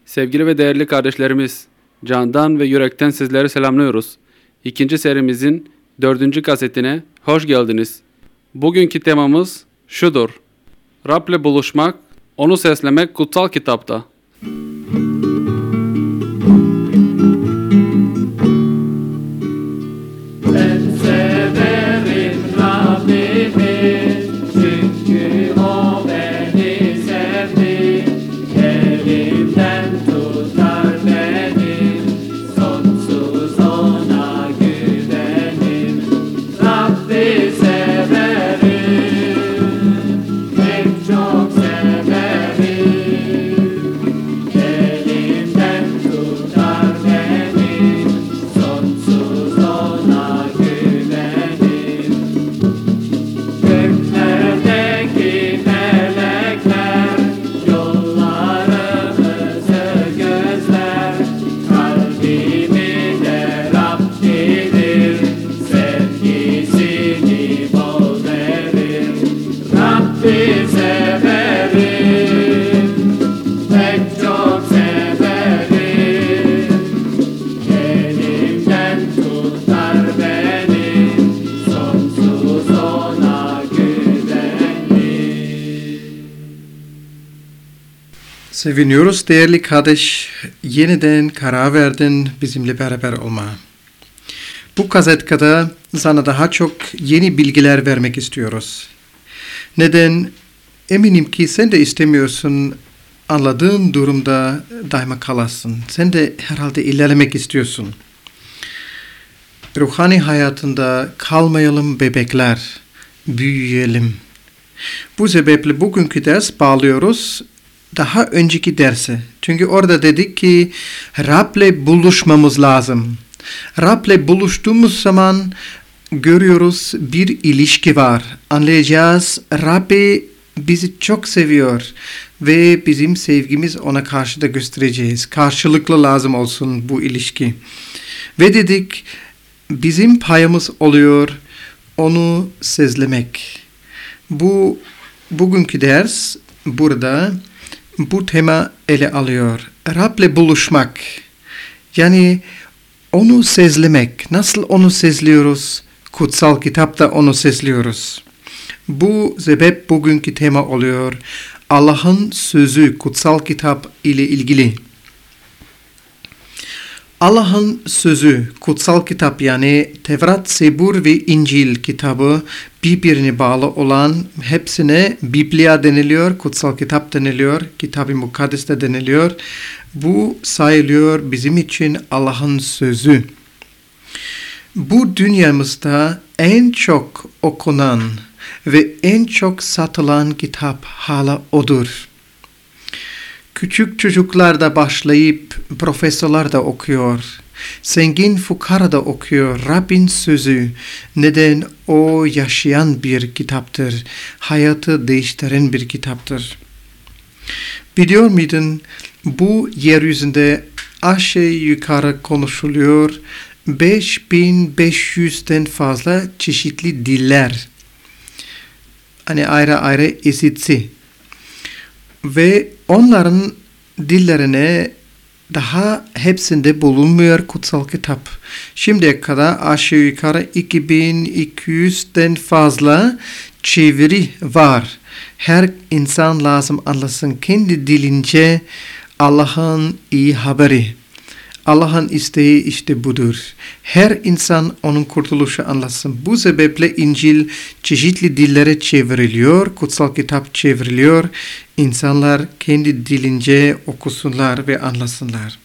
Sevgili ve değerli kardeşlerimiz, candan ve yürekten sizleri selamlıyoruz. İkinci serimizin 4. kasetine hoş geldiniz. Bugünkü temamız şudur: Rab'le buluşmak, onu seslemek kutsal kitapta. Ben severim Rabbimi, çünkü O beni sevdi. Elimden tutar beni, sonsuz Ona güvenim. Rabbi severim, pek çok severim. Elimden tutar beni, sonsuz Ona güvenim. Göklerdeki melekler yollarımızı gözler. Kalbimi de Rabbidir, sevgisini bol verir. Rabbi severim, pek çok severim. Elimden tutar beni, sonsuz Ona güvenim. Seviniyoruz değerli kardeş, yeniden karar verdin bizimle beraber olmaya. Bu kasetkada sana daha çok yeni bilgiler vermek istiyoruz. Neden? Eminim ki sen de istemiyorsun anladığın durumda daima kalasın. Sen de herhalde ilerlemek istiyorsun. Ruhani hayatında kalmayalım bebekler, büyüyelim. Bu sebeple bugünkü ders bağlıyoruz daha önceki derse. Çünkü orada dedik ki Rab'le buluşmamız lazım. Rab'le buluştuğumuz zaman görüyoruz bir ilişki var. Anlayacağız, Rabbi bizi çok seviyor ve bizim sevgimiz ona karşı da göstereceğiz. Karşılıklı lazım olsun bu ilişki. Ve dedik bizim payımız oluyor onu sezlemek. Bugünkü ders burada bu tema ele alıyor. Rab'le buluşmak. Yani onu sezlemek. Nasıl onu sezliyoruz? Kutsal kitapta onu sezliyoruz. Bu sebep bugünkü tema oluyor. Allah'ın sözü kutsal kitap ile ilgili. Allah'ın sözü kutsal kitap yani Tevrat, Zebur ve İncil kitabı birbirine bağlı olan hepsine Biblia deniliyor, kutsal kitap deniliyor, Kitab-ı Mukaddes de deniliyor. Bu sayılıyor bizim için Allah'ın sözü. Bu dünyamızda en çok okunan ve en çok satılan kitap hala odur. Küçük çocuklar da başlayıp profesörler de okuyor. Zengin fukara da okuyor. Rabbin sözü. Neden? O yaşayan bir kitaptır. Hayatı değiştiren bir kitaptır. Biliyor muydun? Bu yeryüzünde aşağı yukarı konuşuluyor. 5500'den fazla çeşitli diller. Hani ayrı ayrı esitsi. Ve onların dillerine daha hepsinde bulunmuyor kutsal kitap. Şimdiye kadar aşağı yukarı 2200'den fazla çeviri var. Her insan lazım anlasın kendi dilince Allah'ın iyi haberi. Allah'ın isteği işte budur. Her insan onun kurtuluşu anlasın. Bu sebeple İncil çeşitli dillere çevriliyor, kutsal kitap çevriliyor. İnsanlar kendi dilince okusunlar ve anlasınlar.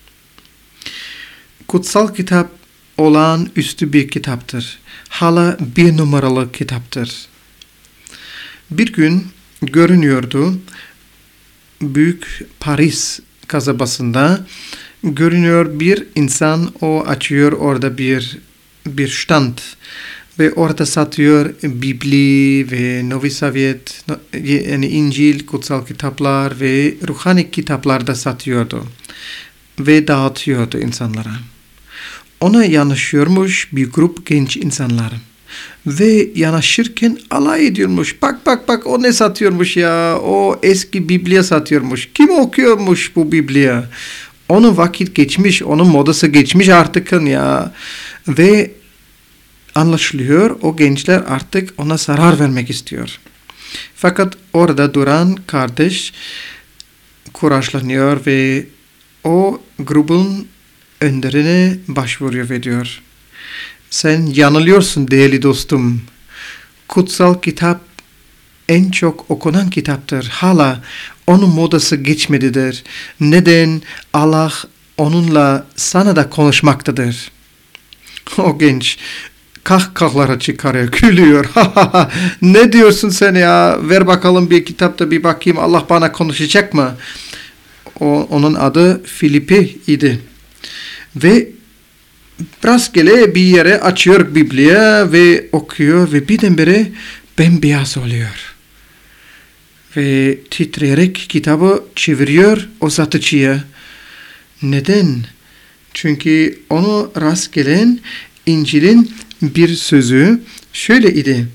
Kutsal kitap olağanüstü bir kitaptır. Hala 1 numaralı kitaptır. Bir gün görünüyordu büyük Paris kasabasında görünüyor bir insan, o açıyor orada bir stand ve orada satıyor Bibli ve Novi Zavjet, yani İncil, kutsal kitaplar ve ruhani kitaplar da satıyordu ve dağıtıyordu insanlara. Ona yanaşıyormuş bir grup genç insanlar. Ve yanaşırken alay ediyormuş. Bak o ne satıyormuş ya? O eski Biblia satıyormuş. Kim okuyormuş bu Biblia? Onun vakit geçmiş, onun modası geçmiş artık ya. Ve anlaşılıyor o gençler artık ona zarar vermek istiyor. Fakat orada duran kardeş kuraşlanıyor ve o grubun önderine başvuruyor ve diyor: sen yanılıyorsun değerli dostum. Kutsal kitap en çok okunan kitaptır. Hala onun modası geçmedidir. Neden? Allah onunla sana da konuşmaktadır. O genç kahkahalara çıkarıyor, gülüyor. Ne diyorsun sen ya? Ver bakalım bir kitapta bir bakayım, Allah bana konuşacak mı? Onun adı Filipi idi. Ve rastgele bir yere açıyor Biblia ve okuyor ve birdenbire bembeyaz oluyor. Ve titreyerek kitabı çeviriyor o satıcıya. Neden? Çünkü onu rast gelen İncil'in bir sözü şöyle idi.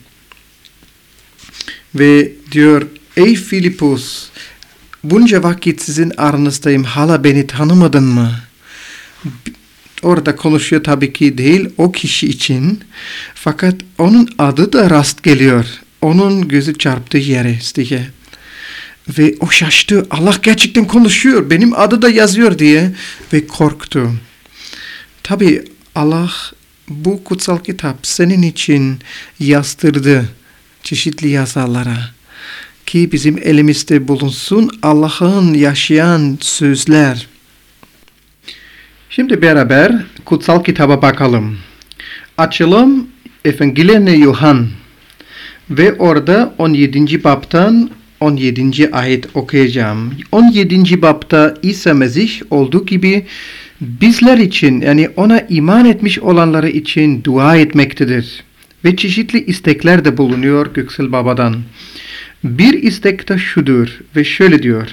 Ve diyor: ey Filipus, bunca vakit sizin aranızdayım, hala beni tanımadın mı? Orada konuşuyor tabii ki değil o kişi için. Fakat onun adı da rast geliyor. Onun gözü çarptığı yere diye. Ve o şaştı. Allah gerçekten konuşuyor. Benim adı da yazıyor diye. Ve korktu. Tabii Allah bu kutsal kitap senin için yazdırdı çeşitli yazarlara. Ki bizim elimizde bulunsun Allah'ın yaşayan sözler. Şimdi beraber kutsal kitaba bakalım. Açalım Evangelion Yohan ve orada 17. babtan 17. ayet okuyacağım. 17. babta İsa Mesih olduğu gibi bizler için, yani ona iman etmiş olanları için dua etmektedir. Ve çeşitli istekler de bulunuyor Göksel Baba'dan. Bir istek de şudur ve şöyle diyor: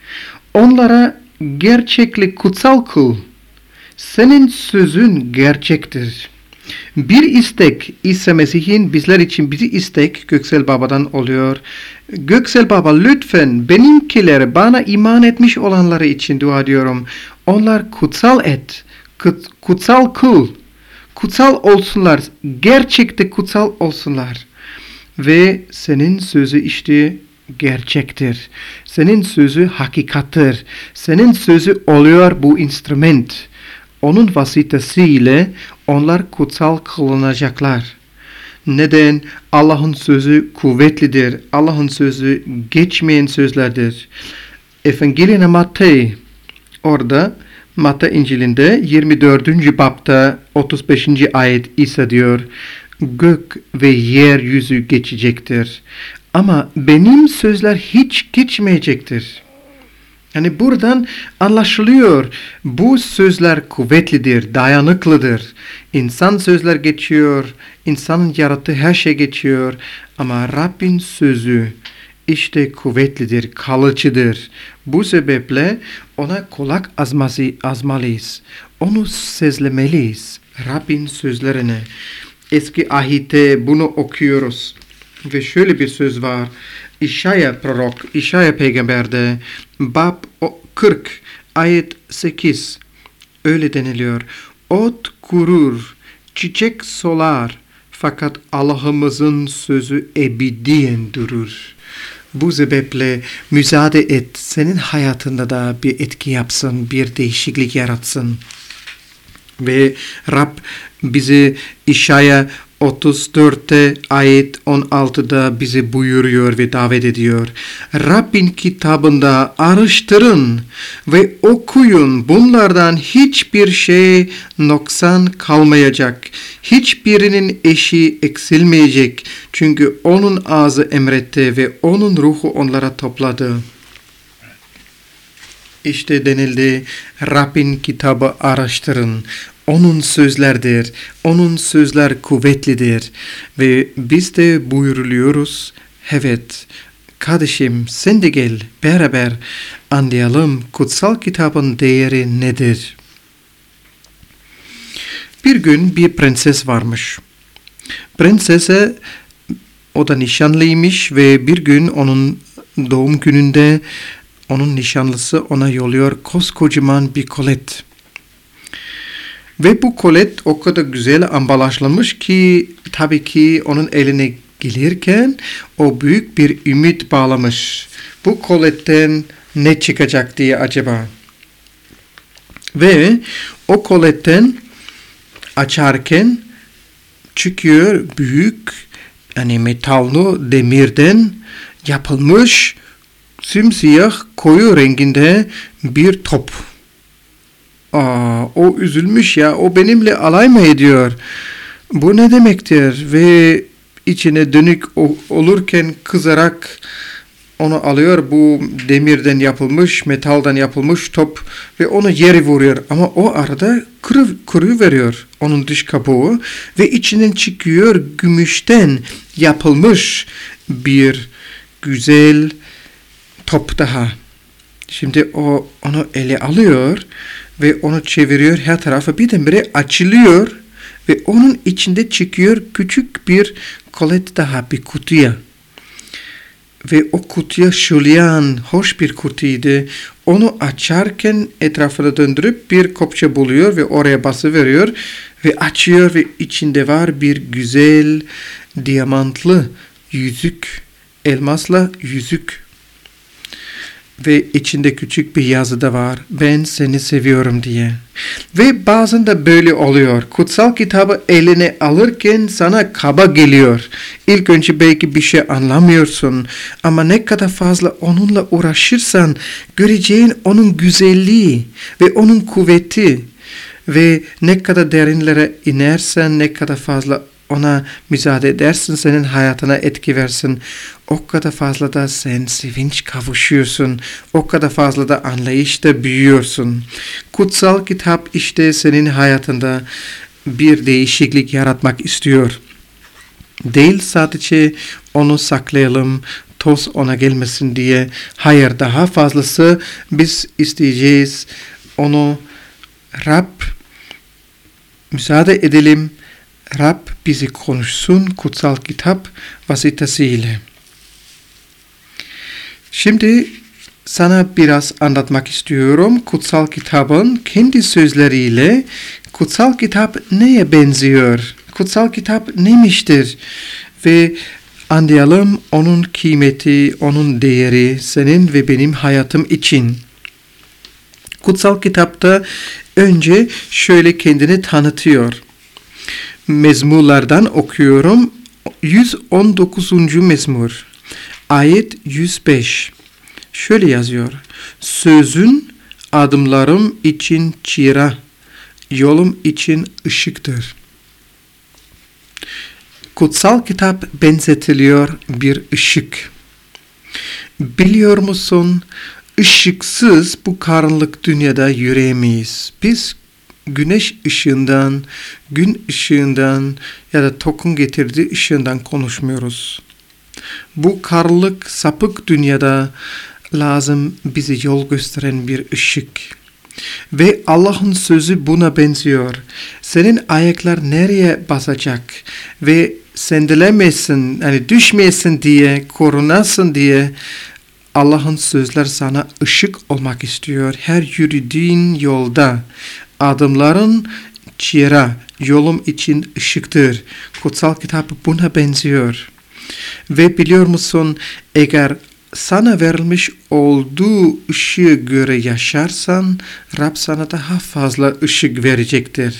onlara gerçeklik kutsal kıl. Senin sözün gerçektir. Bir istek İsa Mesih'in bizler için bir istek Göksel Baba'dan oluyor. Göksel Baba, lütfen benimkileri, bana iman etmiş olanları için dua ediyorum. Onlar kutsal et, kutsal kıl, kutsal olsunlar, gerçekte kutsal olsunlar. Ve senin sözü işte gerçektir. Senin sözü hakikattir. Senin sözü oluyor bu instrument. Onun vasıtasıyla onlar kutsal kılınacaklar. Neden? Allah'ın sözü kuvvetlidir. Allah'ın sözü geçmeyen sözlerdir. Evangelion Mattay, orada Mattay İncil'inde 24. babta 35. ayet İsa diyor: gök ve yeryüzü geçecektir ama benim sözler hiç geçmeyecektir. Yani buradan anlaşılıyor. Bu sözler kuvvetlidir, dayanıklıdır. İnsan sözler geçiyor, insanın yarattığı her şey geçiyor. Ama Rabbin sözü işte kuvvetlidir, kalıcıdır. Bu sebeple ona kulak asmalıyız. Onu sezlemeliyiz. Rabbin sözlerine. Eski ahitte bunu okuyoruz. Ve şöyle bir söz var. İşaya prorok, İşaya peygamberde bab 40 ayet 8 öyle deniliyor: ot kurur, çiçek solar, fakat Allah'ımızın sözü ebediyen durur. Bu sebeple müsaade et, senin hayatında da bir etki yapsın, bir değişiklik yaratsın. Ve Rab bizi İşaya 34'te ayet 16'da bize buyuruyor ve davet ediyor. Rabbin kitabında araştırın ve okuyun. Bunlardan hiçbir şey noksan kalmayacak. Hiçbirinin eşi eksilmeyecek. Çünkü onun ağzı emretti ve onun ruhu onlara topladı. İşte denildi, Rabbin kitabı araştırın. Onun sözlerdir. Onun sözler kuvvetlidir. Ve biz de buyuruluyoruz. Evet, kardeşim sen de gel beraber anlayalım kutsal kitabın değeri nedir? Bir gün bir prenses varmış. Prensese o da nişanlıymış ve bir gün onun doğum gününde onun nişanlısı ona yolluyor koskocaman bir kolet. Ve bu kolet o kadar güzel ambalajlanmış ki tabii ki onun eline gelirken o büyük bir ümit bağlamış. Bu koletten ne çıkacak diye acaba? Ve o koletten açarken çıkıyor büyük metallı demirden yapılmış simsiyah koyu renginde bir top. O üzülmüş ya, o benimle alay mı ediyor? Bu ne demektir? Ve içine dönük olurken kızarak onu alıyor, bu demirden yapılmış, metaldan yapılmış top ve onu yere vuruyor. Ama o arada kırıveriyor onun dış kabuğu ve içinden çıkıyor gümüşten yapılmış bir güzel top daha. Şimdi o onu ele alıyor ve onu çeviriyor, her tarafı birdenbire açılıyor ve onun içinde çıkıyor küçük bir kolet daha, bir kutuya. Ve o kutuya şulayan hoş bir kutuydu. Onu açarken etrafına döndürüp bir kopça buluyor ve oraya basıveriyor ve açıyor ve içinde var bir güzel diamantlı yüzük, elmasla yüzük. Ve içinde küçük bir yazı da var. Ben seni seviyorum diye. Ve bazen de böyle oluyor. Kutsal kitabı eline alırken sana kaba geliyor. İlk önce belki bir şey anlamıyorsun. Ama ne kadar fazla onunla uğraşırsan göreceğin onun güzelliği ve onun kuvveti. Ve ne kadar derinlere inersen, ne kadar fazla ona müsaade edersin, senin hayatına etki versin. O kadar fazla da sen sevinç kavuşuyorsun. O kadar fazla da anlayışta büyüyorsun. Kutsal kitap işte senin hayatında bir değişiklik yaratmak istiyor. Değil sadece onu saklayalım, toz ona gelmesin diye. Hayır, daha fazlası biz isteyeceğiz. Onu Rab müsaade edelim. Rab bizi konuşsun kutsal kitap vasıtasıyla. Şimdi sana biraz anlatmak istiyorum. Kutsal kitabın kendi sözleriyle kutsal kitap neye benziyor? Kutsal kitap neymiştir? Ve anlayalım onun kıymeti, onun değeri senin ve benim hayatım için. Kutsal kitapta önce şöyle kendini tanıtıyor. Mezmurlardan okuyorum. 119. mezmur. Ayet 105. Şöyle yazıyor. Sözün adımlarım için çıra, yolum için ışıktır. Kutsal kitap benzetiliyor bir ışık. Biliyor musun? Işıksız bu karanlık dünyada yürüyemeyiz. Biz güneş ışığından, gün ışığından ya da TOK'un getirdiği ışığından konuşmuyoruz. Bu karanlık, sapık dünyada lazım bize yol gösteren bir ışık. Ve Allah'ın sözü buna benziyor. Senin ayaklar nereye basacak ve sendelemesin, düşmeyesin diye, korunasın diye Allah'ın sözler sana ışık olmak istiyor. Her yürüdüğün yolda adımların çıra, yolum için ışıktır. Kutsal kitap buna benziyor. Ve biliyor musun, eğer sana verilmiş olduğu ışığı göre yaşarsan, Rab sana daha fazla ışık verecektir.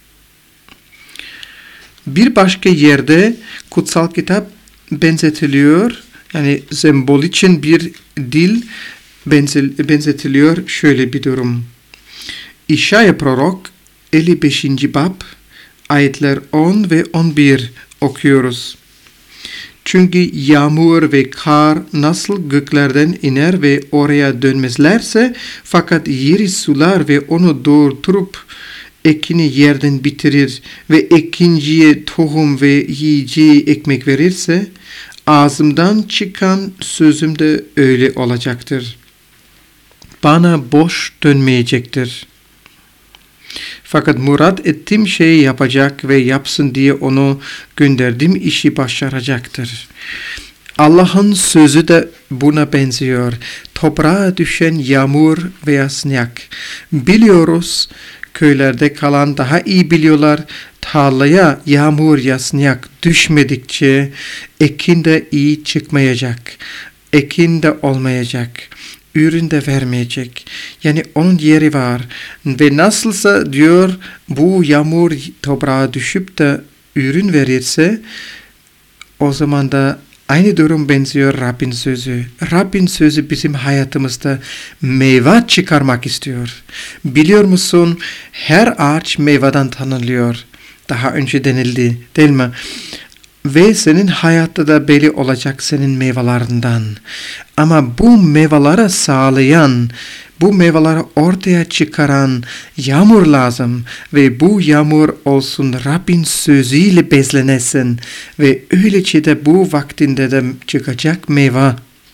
Bir başka yerde kutsal kitap benzetiliyor. Sembol için bir dil benzetiliyor. Şöyle bir durum. İşaya prorok 55. bab ayetler 10 ve 11 okuyoruz. Çünkü yağmur ve kar nasıl göklerden iner ve oraya dönmezlerse fakat yeri sular ve onu doğurtup ekini yerden bitirir ve ekinciye tohum ve yiyeceği ekmek verirse ağzımdan çıkan sözüm de öyle olacaktır. Bana boş dönmeyecektir. Fakat murat ettiğim şeyi yapacak ve yapsın diye onu gönderdiğim işi başaracaktır. Allah'ın sözü de buna benziyor. Toprağa düşen yağmur veya sıcak. Biliyoruz, köylerde kalan daha iyi biliyorlar. Tarlaya yağmur ya sıcak düşmedikçe ekin de iyi çıkmayacak. Ekin de olmayacak. Ürün de vermeyecek. Yani onun yeri var. Ve nasılsa diyor bu yağmur toprağa düşüp de ürün verirse o zaman da aynı durum benziyor Rabbin sözü. Rabbin sözü bizim hayatımızda meyve çıkarmak istiyor. Biliyor musun? Her ağaç meyveden tanınıyor. Daha önce denildi, değil mi? Ve senin hayatta da belli olacak senin meyvelerinden. Ama bu meyveleri sağlayan, bu meyveleri ortaya çıkaran yağmur lazım. Ve bu yağmur olsun Rabbin sözüyle bezlenesin. Ve öylece de bu vaktinde de çıkacak meyve.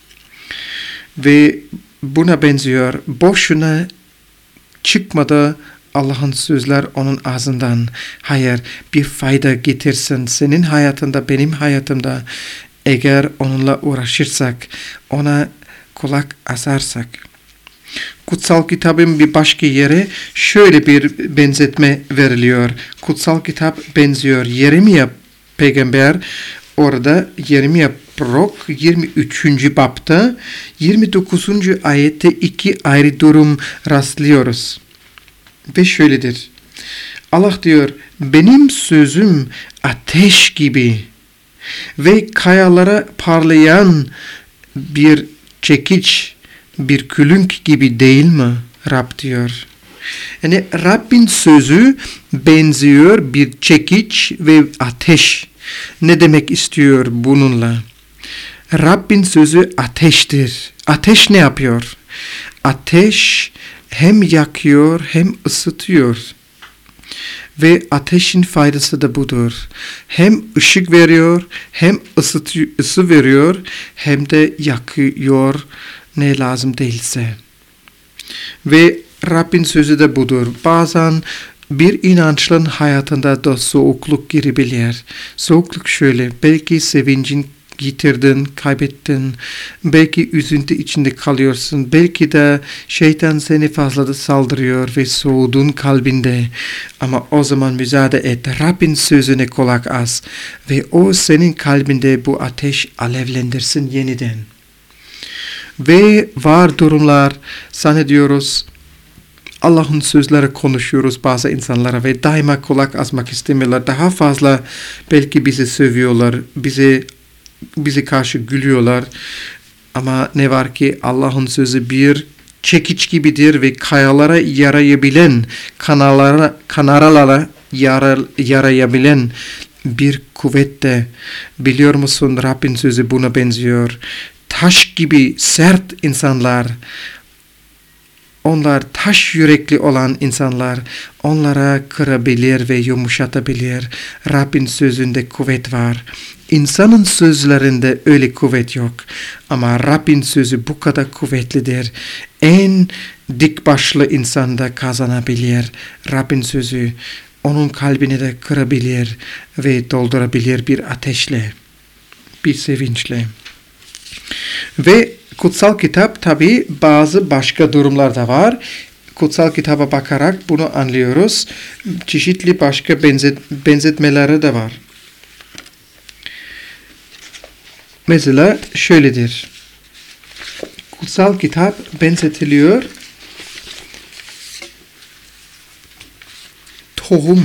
Ve buna benziyor. Boşuna çıkmadı Allah'ın sözler onun ağzından. Hayır, bir fayda getirsin senin hayatında, benim hayatımda. Eğer onunla uğraşırsak, ona kulak asarsak. Kutsal kitabın bir başka yere şöyle bir benzetme veriliyor. Kutsal kitap benziyor. Yeremia peygamber orada Yeremia prorok 23. babta 29. ayette iki ayrı durum rastlıyoruz. Ve şöyledir. Allah diyor, benim sözüm ateş gibi ve kayalara parlayan bir çekiç, bir külünk gibi değil mi? Rab diyor. Yani Rabbin sözü benziyor bir çekiç ve ateş. Ne demek istiyor bununla? Rabbin sözü ateştir. Ateş ne yapıyor? Ateş hem yakıyor hem ısıtıyor. Ve ateşin faydası da budur. Hem ışık veriyor, hem ısı veriyor, hem de yakıyor ne lazım değilse. Ve Rabbin sözü de budur. Bazen bir inançlının hayatında da soğukluk girebilir. Soğukluk şöyle, belki sevincin yitirdin, kaybettin, belki üzüntü içinde kalıyorsun, belki de şeytan seni fazla da saldırıyor ve soğudun kalbinde. Ama o zaman müsaade et, Rabbin sözüne kulak as ve o senin kalbinde bu ateş alevlendirsin yeniden. Ve var durumlar, zannediyoruz, Allah'ın sözleri konuşuyoruz bazı insanlara ve daima kulak asmak istemiyorlar. Daha fazla belki bizi sövüyorlar, bize karşı gülüyorlar. Ama ne var ki Allah'ın sözü bir çekiç gibidir ve kayalara yarayabilen, kanaralara yarayabilen bir kuvvette. Biliyor musun Rabbin sözü buna benziyor. Taş gibi sert insanlar, onlar taş yürekli olan insanlar, onlara kırabilir ve yumuşatabilir. Rabbin sözünde kuvvet var. İnsanın sözlerinde öyle kuvvet yok. Ama Rabbin sözü bu kadar kuvvetlidir. En dik başlı insan da kazanabilir. Rabbin sözü onun kalbini de kırabilir ve doldurabilir bir ateşle, bir sevinçle. Ve kutsal kitap tabi bazı başka durumlar da var. Kutsal kitaba bakarak bunu anlıyoruz. Çeşitli başka benzetmeleri de var. Mesela şöyledir. Kutsal kitap benzetiliyor. Tohum.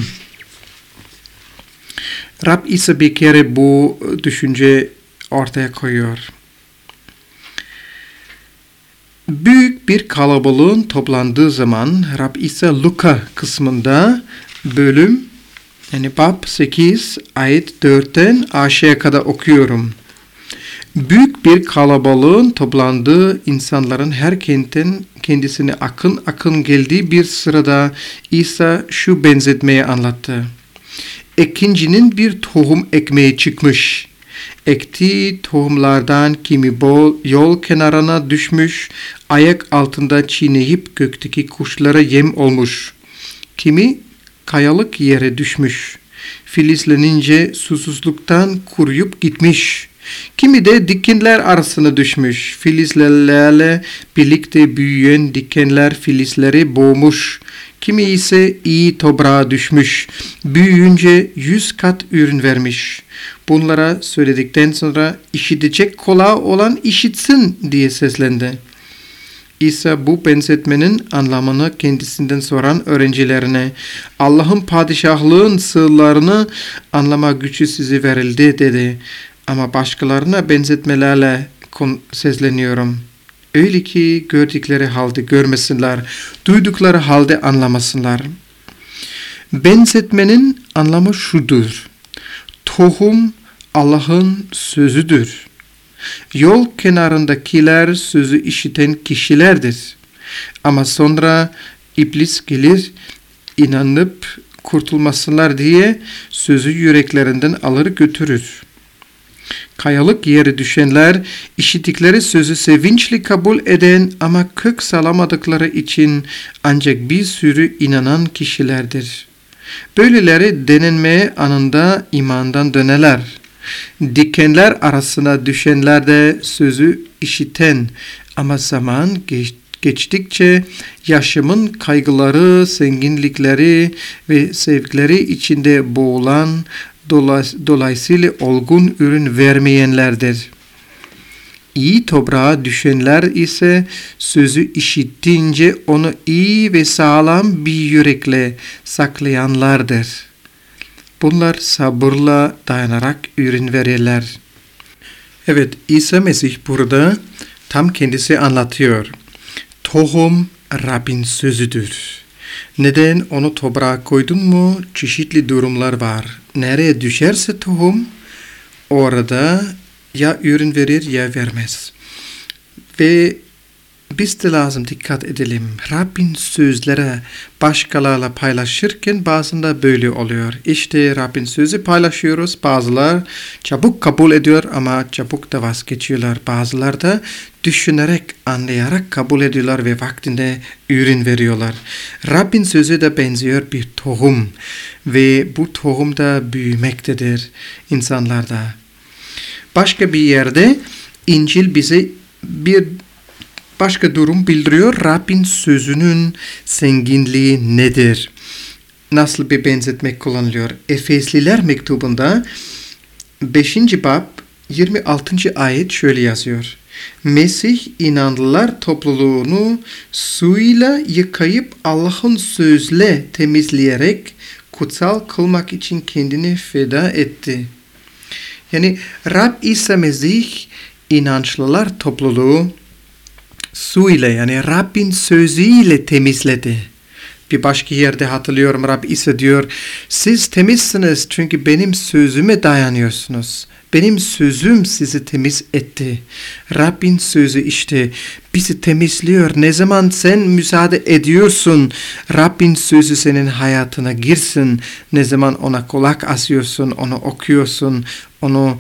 Rab İsa bir kere bu düşünce ortaya koyuyor. Büyük bir kalabalığın toplandığı zaman Rab İsa Luka kısmında bölüm yani bab 8 ayet 4'ten aşağıya kadar okuyorum. Büyük bir kalabalığın toplandığı insanların her kentten kendisine akın akın geldiği bir sırada İsa şu benzetmeyi anlattı. Ekincinin bir tohum ekmeği çıkmış. Ektiği tohumlardan kimi yol kenarına düşmüş, ayak altında çiğneyip gökteki kuşlara yem olmuş. Kimi kayalık yere düşmüş. Filizlenince susuzluktan kuruyup gitmiş. Kimi de dikenler arasına düşmüş. Filizlerle birlikte büyüyen dikenler filizleri boğmuş. Kimi ise iyi toprağa düşmüş. Büyüyünce 100 kat ürün vermiş. Bunlara söyledikten sonra işitecek kulağı olan işitsin diye seslendi. İsa bu benzetmenin anlamını kendisinden soran öğrencilerine Allah'ın padişahlığın sırlarını anlama gücü size verildi dedi. Ama başkalarına benzetmelerle sesleniyorum. Öyle ki gördükleri halde görmesinler, duydukları halde anlamasınlar. Benzetmenin anlamı şudur. Tohum Allah'ın sözüdür. Yol kenarındakiler sözü işiten kişilerdir. Ama sonra iblis gelir, inanıp kurtulmasınlar diye sözü yüreklerinden alır götürür. Kayalık yere düşenler, işittikleri sözü sevinçli kabul eden ama kök salamadıkları için ancak bir sürü inanan kişilerdir. Böyleleri denenmeye anında imandan dönerler. Dikenler arasına düşenler de sözü işiten ama zaman geçtikçe yaşamın kaygıları, zenginlikleri ve sevgileri içinde boğulan, dolayısıyla olgun ürün vermeyenlerdir. İyi toprağa düşenler ise sözü işittiğince onu iyi ve sağlam bir yürekle saklayanlardır. Bunlar sabırla dayanarak ürün verirler. Evet, İsa Mesih burada tam kendisi anlatıyor. Tohum Rabbin sözüdür. Neden onu toprağa koydun mu? Çeşitli durumlar var. Nereye düşerse tohum orada ya ürün verir ya vermez. Ve biz de lazım dikkat edelim. Rabbin sözleri başkalarıyla paylaşırken bazen de böyle oluyor. İşte Rabbin sözü paylaşıyoruz. Bazılar çabuk kabul ediyor ama çabuk da vazgeçiyorlar. Bazılar da düşünerek, anlayarak kabul ediyorlar ve vaktinde ürün veriyorlar. Rabbin sözü de benziyor bir tohum ve bu tohum da büyümektedir insanlarda. Başka bir yerde İncil bize bir başka durum bildiriyor. Rabbin sözünün zenginliği nedir? Nasıl bir benzetme kullanılıyor? Efesliler mektubunda 5. bab 26. ayet şöyle yazıyor. Mesih inanlılar topluluğunu suyla yıkayıp Allah'ın sözle temizleyerek kutsal kılmak için kendini feda etti. Yani Rab İsa Mesih inançlılar topluluğu suyla yani Rabbin sözüyle temizledi. Bir başka yerde hatırlıyorum Rab İsa diyor, siz temizsiniz çünkü benim sözüme dayanıyorsunuz. Benim sözüm sizi temiz etti. Rabbin sözü işte bizi temizliyor. Ne zaman sen müsaade ediyorsun, Rabbin sözü senin hayatına girsin. Ne zaman ona kulak asıyorsun, onu okuyorsun, onu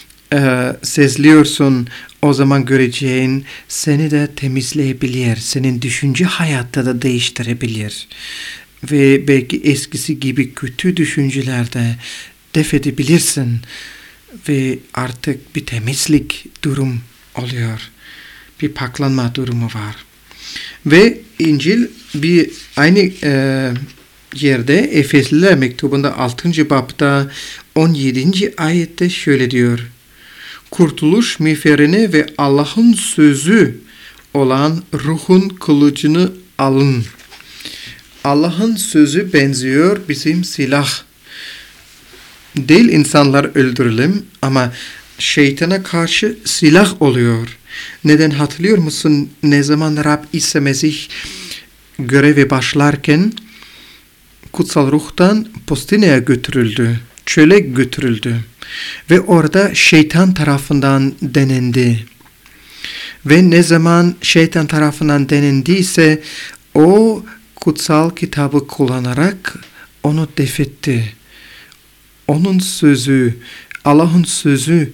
sezliyorsun, o zaman göreceğin seni de temizleyebilir. Senin düşünce hayatta da değiştirebilir. Ve belki eskisi gibi kötü düşüncelerde def edebilirsin. Ve artık bir temizlik durum oluyor. Bir paklanma durumu var. Ve İncil bir aynı yerde Efesliler mektubunda 6. babda 17. ayette şöyle diyor. Kurtuluş miğferini ve Allah'ın sözü olan ruhun kılıcını alın. Allah'ın sözü benziyor bizim silah. Değil insanlar öldürelim ama şeytana karşı silah oluyor. Neden hatırlıyor musun? Ne zaman Rab İsa Mesih göreve başlarken kutsal ruhtan Pustine'ye götürüldü. Çöle götürüldü. Ve orada şeytan tarafından denendi. Ve ne zaman şeytan tarafından denendiyse o kutsal kitabı kullanarak onu defetti. Onun sözü, Allah'ın sözü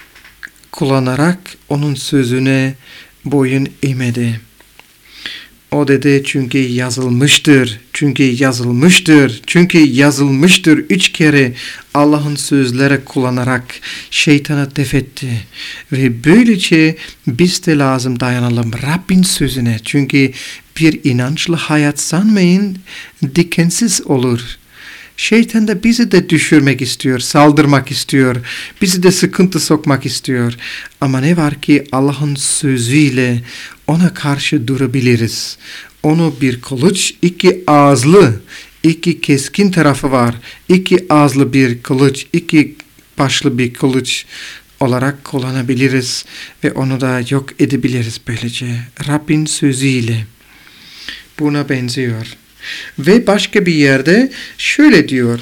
kullanarak onun sözüne boyun eğmedi. O dedi çünkü yazılmıştır, çünkü yazılmıştır, çünkü yazılmıştır. 3 kere Allah'ın sözleri kullanarak şeytana def etti. Ve böylece biz de lazım dayanalım Rabbin sözüne. Çünkü bir inançlı hayat sanmayın dikensiz olur. Şeytan da bizi de düşürmek istiyor, saldırmak istiyor, bizi de sıkıntı sokmak istiyor. Ama ne var ki Allah'ın sözüyle ona karşı durabiliriz. Onu bir kılıç, 2 ağızlı, 2 keskin tarafı var. 2 ağızlı bir kılıç, 2 başlı bir kılıç olarak kullanabiliriz ve onu da yok edebiliriz böylece. Rabbin sözüyle. Buna benziyor. Ve başka bir yerde şöyle diyor.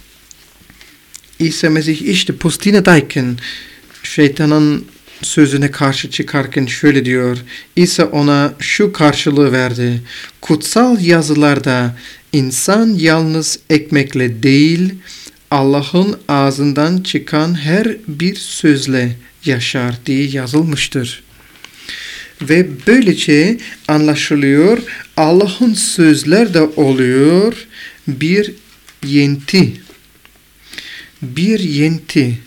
İsa Mesih işte pustinedayken şeytanın sözüne karşı çıkarken şöyle diyor. İsa ona şu karşılığı verdi. Kutsal yazılarda insan yalnız ekmekle değil, Allah'ın ağzından çıkan her bir sözle yaşar diye yazılmıştır. Ve böylece anlaşılıyor, Allah'ın sözler de oluyor bir yenti. Bir yenti.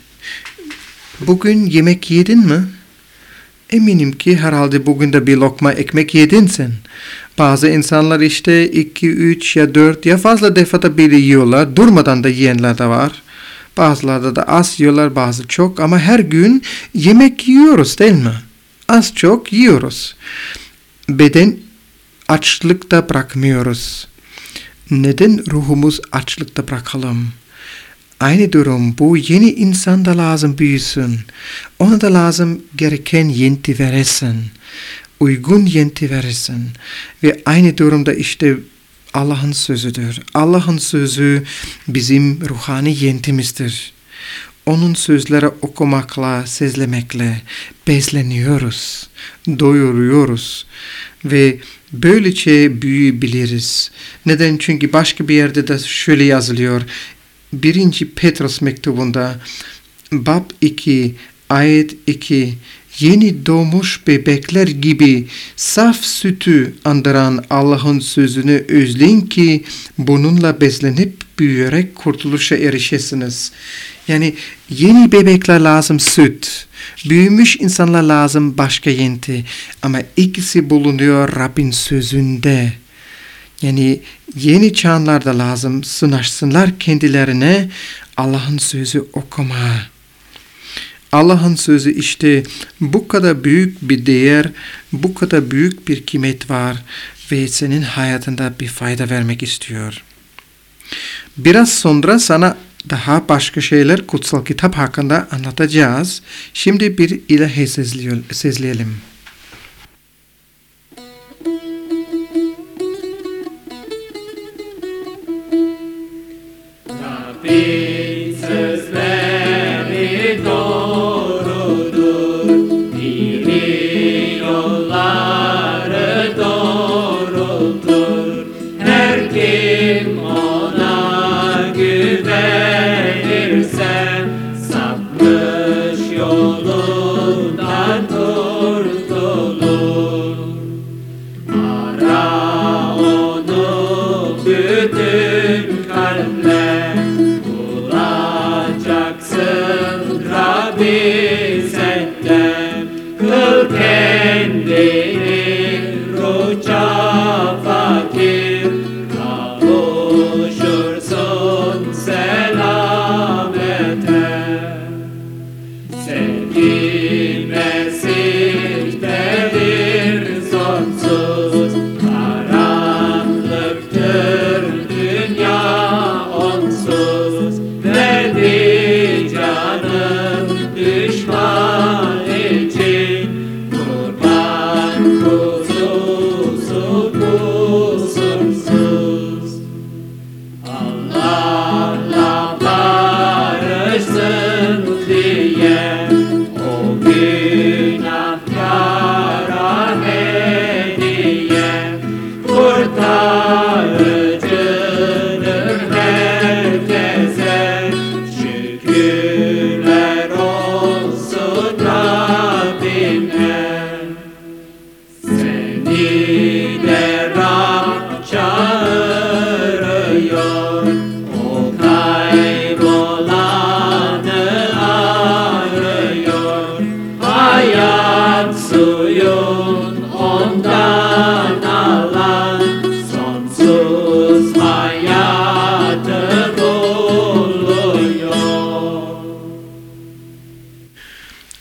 Bugün yemek yedin mi? Eminim ki herhalde bugün de bir lokma ekmek yedin sen. Bazı insanlar işte 2, 3 ya 4 ya fazla defada bile yiyorlar. Durmadan da yiyenler de var. Bazıları da az yiyorlar, bazı çok. Ama her gün yemek yiyoruz değil mi? Az çok yiyoruz. Beden açlıkta bırakmıyoruz. Neden ruhumuz açlıkta bırakalım? Aynı durum bu. Yeni insan da lazım büyüsün. Ona da lazım gereken yenti veresin. Uygun yenti veresin. Ve aynı durumda işte Allah'ın sözüdür. Allah'ın sözü bizim ruhani yentimizdir. Onun sözleri okumakla, sezlemekle besleniyoruz, doyuruyoruz ve böylece büyüyebiliriz. Neden? Çünkü başka bir yerde de şöyle yazılıyor. 1. Petrus mektubunda bab 2, ayet 2, yeni doğmuş bebekler gibi saf sütü andıran Allah'ın sözünü özleyin ki bununla beslenip büyüyerek kurtuluşa erişesiniz. Yani yeni bebekler lazım süt. Büyümüş insanlar lazım başka yenti. Ama ikisi bulunuyor Rabbin sözünde. Yani yeni çağlarda lazım sınaşsınlar kendilerine Allah'ın sözü okuma. Allah'ın sözü işte bu kadar büyük bir değer, bu kadar büyük bir kıymet var ve senin hayatında bir fayda vermek istiyor. Biraz sonra sana daha başka şeyler kutsal kitap hakkında anlatacağız. Şimdi bir ilahi sezleyelim. Rabbin sözleri doğrudur, dini yolları doğrudur. Her kim ona güvenirse sapmış yolundan kurtulur. Ara onu bütün kalple,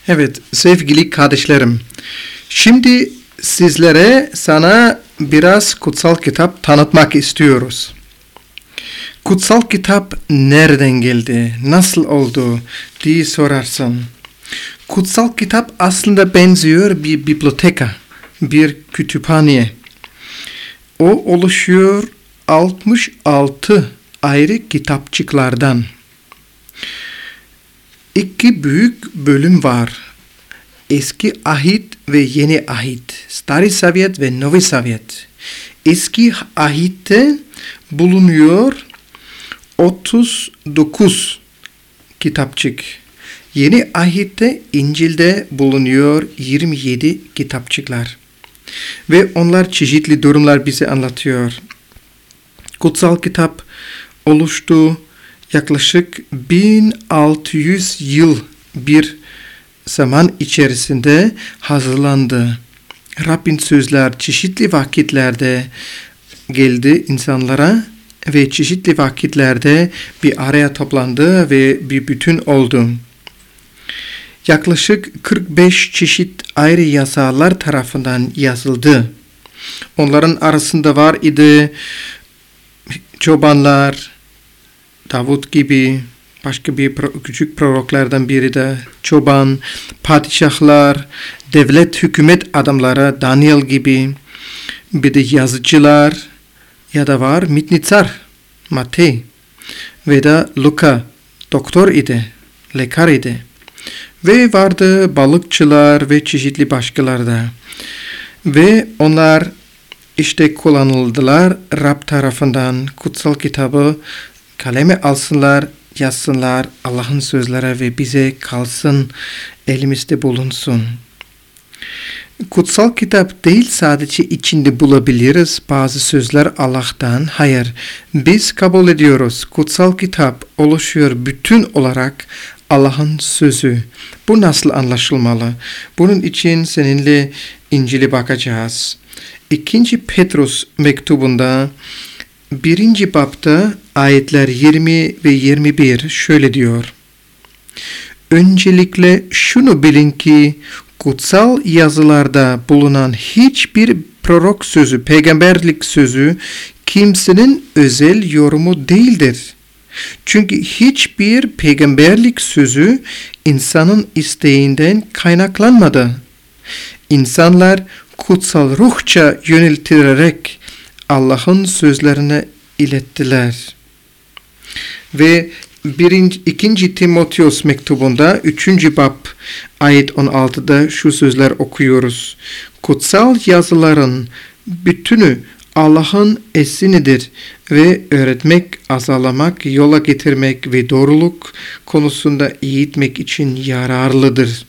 Evet, sevgili kardeşlerim. Şimdi sana biraz kutsal kitap tanıtmak istiyoruz. Kutsal kitap nereden geldi, nasıl oldu diye sorarsın. Kutsal kitap aslında benziyor bir biblioteka, bir kütüphaneye. O oluşuyor 66 ayrı kitapçıklardan. 2 büyük bölüm var. Eski Ahit ve Yeni Ahit. Stari Zavjet ve Novi Zavjet. Eski Ahit'te bulunuyor 39 kitapçık. Yeni Ahit'te İncil'de bulunuyor 27 kitapçıklar. Ve onlar çeşitli durumlar bize anlatıyor. Kutsal kitap oluştu yaklaşık 1600 yıl bir zaman içerisinde hazırlandı. Rabbin sözler çeşitli vakitlerde geldi insanlara ve çeşitli vakitlerde bir araya toplandı ve bir bütün oldu. Yaklaşık 45 çeşit ayrı yazarlar tarafından yazıldı. Onların arasında var idi çobanlar, Davut gibi, başka bir küçük proroklardan biri de çoban, padişahlar, devlet hükümet adamları, Daniel gibi, bir de yazıcılar ya da var Mitnitsar, Matei ve da Luka, doktor idi, lekar idi. Ve vardı balıkçılar ve çeşitli başkalar da. Ve onlar işte kullanıldılar Rab tarafından kutsal kitabı kaleme alsınlar, yazsınlar Allah'ın sözleri ve bize kalsın, elimizde bulunsun. Kutsal kitap değil sadece içinde bulabiliriz bazı sözler Allah'tan. Hayır, biz kabul ediyoruz. Kutsal kitap oluşuyor bütün olarak Allah'ın sözü. Bu nasıl anlaşılmalı? Bunun için seninle İncil'e bakacağız. 2. Petrus mektubunda 1. babda ayetler 20 ve 21 şöyle diyor. Öncelikle şunu bilin ki kutsal yazılarda bulunan hiçbir prorok sözü, peygamberlik sözü kimsenin özel yorumu değildir. Çünkü hiçbir peygamberlik sözü insanın isteğinden kaynaklanmadı. İnsanlar kutsal ruhça yöneltilerek Allah'ın sözlerini ilettiler. Ve 2. Timoteos mektubunda 3. bab ayet 16'da şu sözler okuyoruz. Kutsal yazıların bütünü Allah'ın esinidir ve öğretmek, azalamak, yola getirmek ve doğruluk konusunda eğitmek için yararlıdır.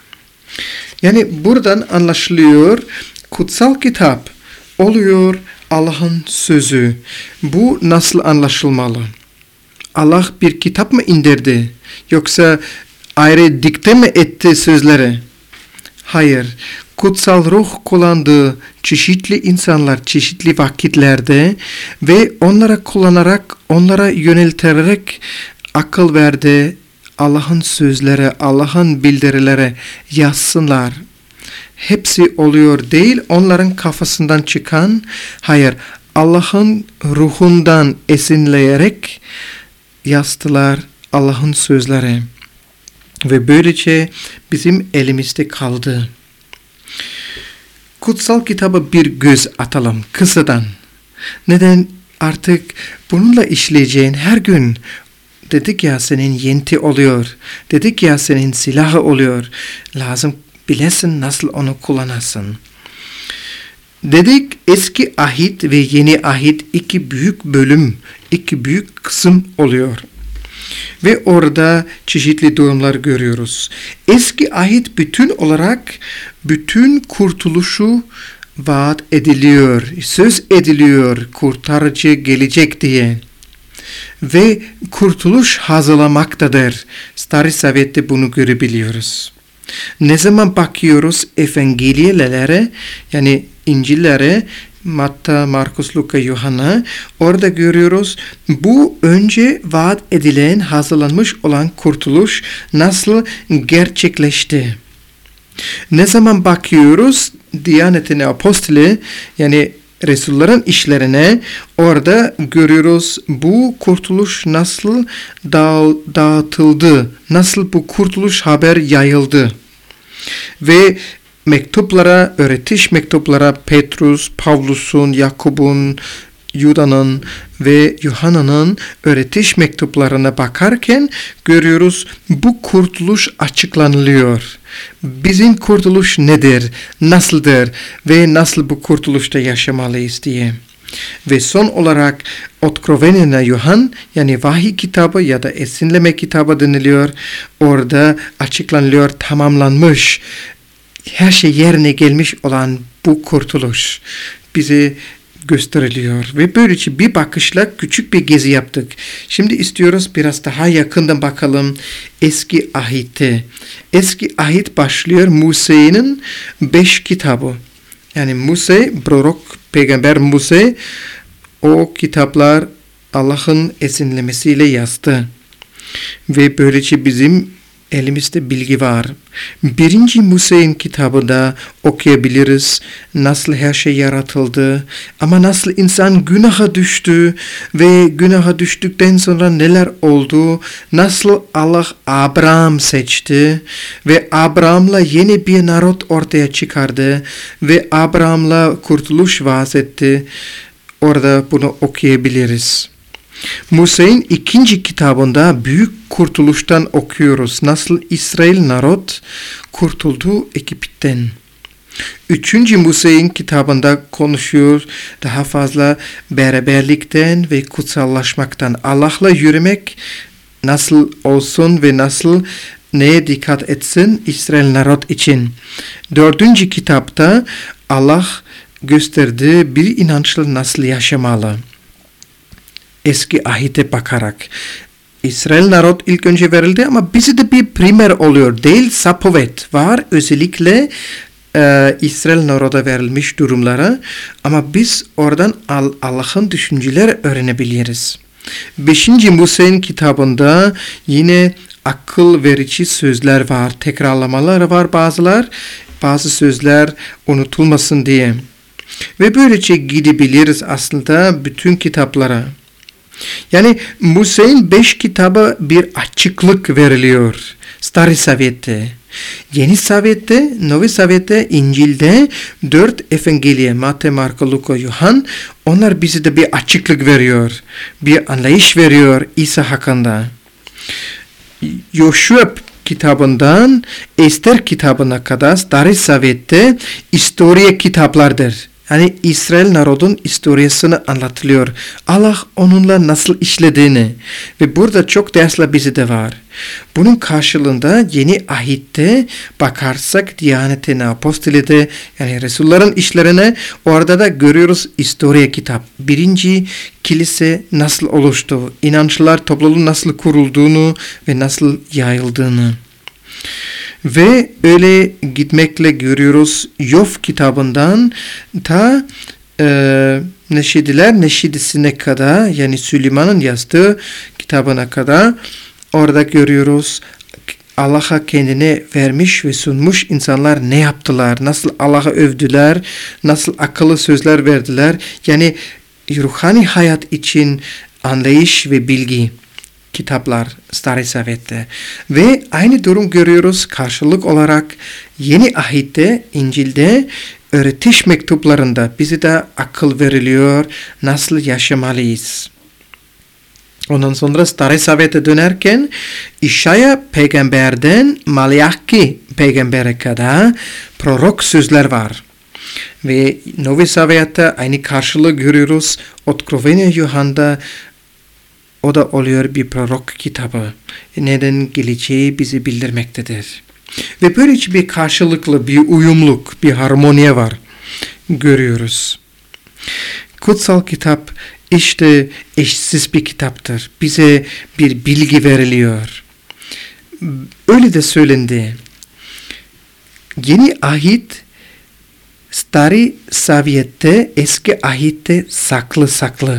Yani buradan anlaşılıyor, kutsal kitap oluyor Allah'ın sözü. Bu nasıl anlaşılmalı? Allah bir kitap mı indirdi? Yoksa ayrı dikte mi etti sözleri? Hayır. Kutsal ruh kullandığı çeşitli insanlar çeşitli vakitlerde ve onlara kullanarak, onlara yönelterek akıl verdi. Allah'ın sözleri, Allah'ın bildirileri yazsınlar. Hepsi oluyor değil, onların kafasından çıkan, hayır, Allah'ın ruhundan esinleyerek yazdılar Allah'ın sözleri. Ve böylece bizim elimizde kaldı. Kutsal kitaba bir göz atalım kısadan. Neden? Artık bununla işleyeceğin her gün dedik ya senin yenti oluyor. Dedik ya senin silahı oluyor. Lazım bilesin nasıl onu kullanasın. Dedik eski ahit ve yeni ahit 2 büyük bölüm, 2 büyük kısım oluyor. Ve orada çeşitli durumlar görüyoruz. Eski ahit bütün olarak bütün kurtuluşu vaat ediliyor, söz ediliyor, kurtarıcı gelecek diye. Ve kurtuluş hazırlamaktadır. Stari Zavjet'te bunu görebiliyoruz. Ne zaman bakıyoruz evangelielere, yani İncillere, Matta, Markus, Luka, Yuhanna, orada görüyoruz bu önce vaat edilen, hazırlanmış olan kurtuluş nasıl gerçekleşti. Ne zaman bakıyoruz Diyanet'in apostoli yani Resulların işlerine orada görüyoruz bu kurtuluş nasıl dağıtıldı, nasıl bu kurtuluş haber yayıldı. Ve mektuplara, öğretiş mektuplara Petrus, Pavlus'un, Yakub'un, Yuda'nın ve Yuhanna'nın öğretiş mektuplarına bakarken görüyoruz bu kurtuluş açıklanılıyor. Bizim kurtuluş nedir, nasıldır ve nasıl bu kurtuluşta yaşamalıyız diye. Ve son olarak Откровение Yuhann yani vahiy kitabı ya da esinleme kitabı deniliyor. Orada açıklanılıyor, tamamlanmış, her şey yerine gelmiş olan bu kurtuluş bize gösteriliyor. Ve böylece bir bakışla küçük bir gezi yaptık. Şimdi istiyoruz biraz daha yakından bakalım Eski Ahit'te. Eski Ahit başlıyor Muse'nin 5 kitabı. Yani Muse, prorok, peygamber Muse o kitaplar Allah'ın esinlemesiyle yazdı. Ve böylece bizim elimizde bilgi var. 1. Muse'nin kitabında okuyabiliriz nasıl her şey yaratıldı ama nasıl insan günaha düştü ve günaha düştükten sonra neler oldu, nasıl Allah Abraham seçti ve Abraham'la yeni bir narod ortaya çıkardı ve Abraham'la kurtuluş vaaz etti. Orada bunu okuyabiliriz. Muse'nin 2. kitabında büyük kurtuluştan okuyoruz. Nasıl İsrail narod kurtuldu Egipt'ten. 3. Muse'nin kitabında konuşuyor daha fazla beraberlikten ve kutsallaşmaktan. Allah'la yürümek nasıl olsun ve nasıl neye dikkat etsin İsrail narod için. 4. kitapta Allah gösterdiği bir inançlı nasıl yaşamalı. Eski ahite bakarak. İsrail narod ilk önce verildi ama bize de bir primer oluyor. Değil sapovet var özellikle İsrail naroda verilmiş durumlara ama biz oradan Allah'ın düşünceleri öğrenebiliriz. 5. Muse'nin kitabında yine akıl verici sözler var, tekrarlamalar var bazı sözler unutulmasın diye. Ve böylece gidebiliriz aslında bütün kitaplara. Yani Muse'nin 5 kitabı bir açıklık veriliyor. Stari Savet'te. Yeni Savet'te, Novi Savet'te, İncil'de 4 Evangeliye, Mate, Marko, Luka, Yuhann, onlar bize de bir açıklık veriyor. Bir anlayış veriyor İsa hakkında. Yoshua kitabından Ester kitabına kadar Stari Savet'te historia kitaplardır. Yani İsrail narodun historiasını anlatılıyor. Allah onunla nasıl işlediğini ve burada çok dersler bize de var. Bunun karşılığında Yeni Ahit'te bakarsak Diyanet'in apostolide yani Resulların işlerine orada da görüyoruz historia kitap. 1. kilise nasıl oluştu, inançlar topluluğun nasıl kurulduğunu ve nasıl yayıldığını. Ve öyle gitmekle görüyoruz Yov kitabından ta Neşidiler Neşidisi'ne kadar yani Süleyman'ın yazdığı kitabına kadar orada görüyoruz Allah'a kendini vermiş ve sunmuş insanlar ne yaptılar, nasıl Allah'ı övdüler, nasıl akıllı sözler verdiler. Yani ruhani hayat için anlayış ve bilgi. Kitaplar Stari Savet'te ve aynı durum görüyoruz karşılık olarak Yeni Ahit'te İncil'de öğretiş mektuplarında bize de akıl veriliyor nasıl yaşamalıyız. Ondan sonra Stari Savet'e dönerken İşaya peygamberden Malachi peygambere kadar prorok sözler var. Ve Novi Savet'te aynı karşılığı görüyoruz. Откровение Yuhanna'da o da oluyor bir prorok kitabı. Neden geleceği bizi bildirmektedir. Ve böylece bir karşılıklı, bir uyumluk, bir harmoniye var. Görüyoruz. Kutsal kitap işte eşsiz bir kitaptır. Bize bir bilgi veriliyor. Öyle de söylendi. Yeni ahit Stari Savet'te, eski ahitte saklı.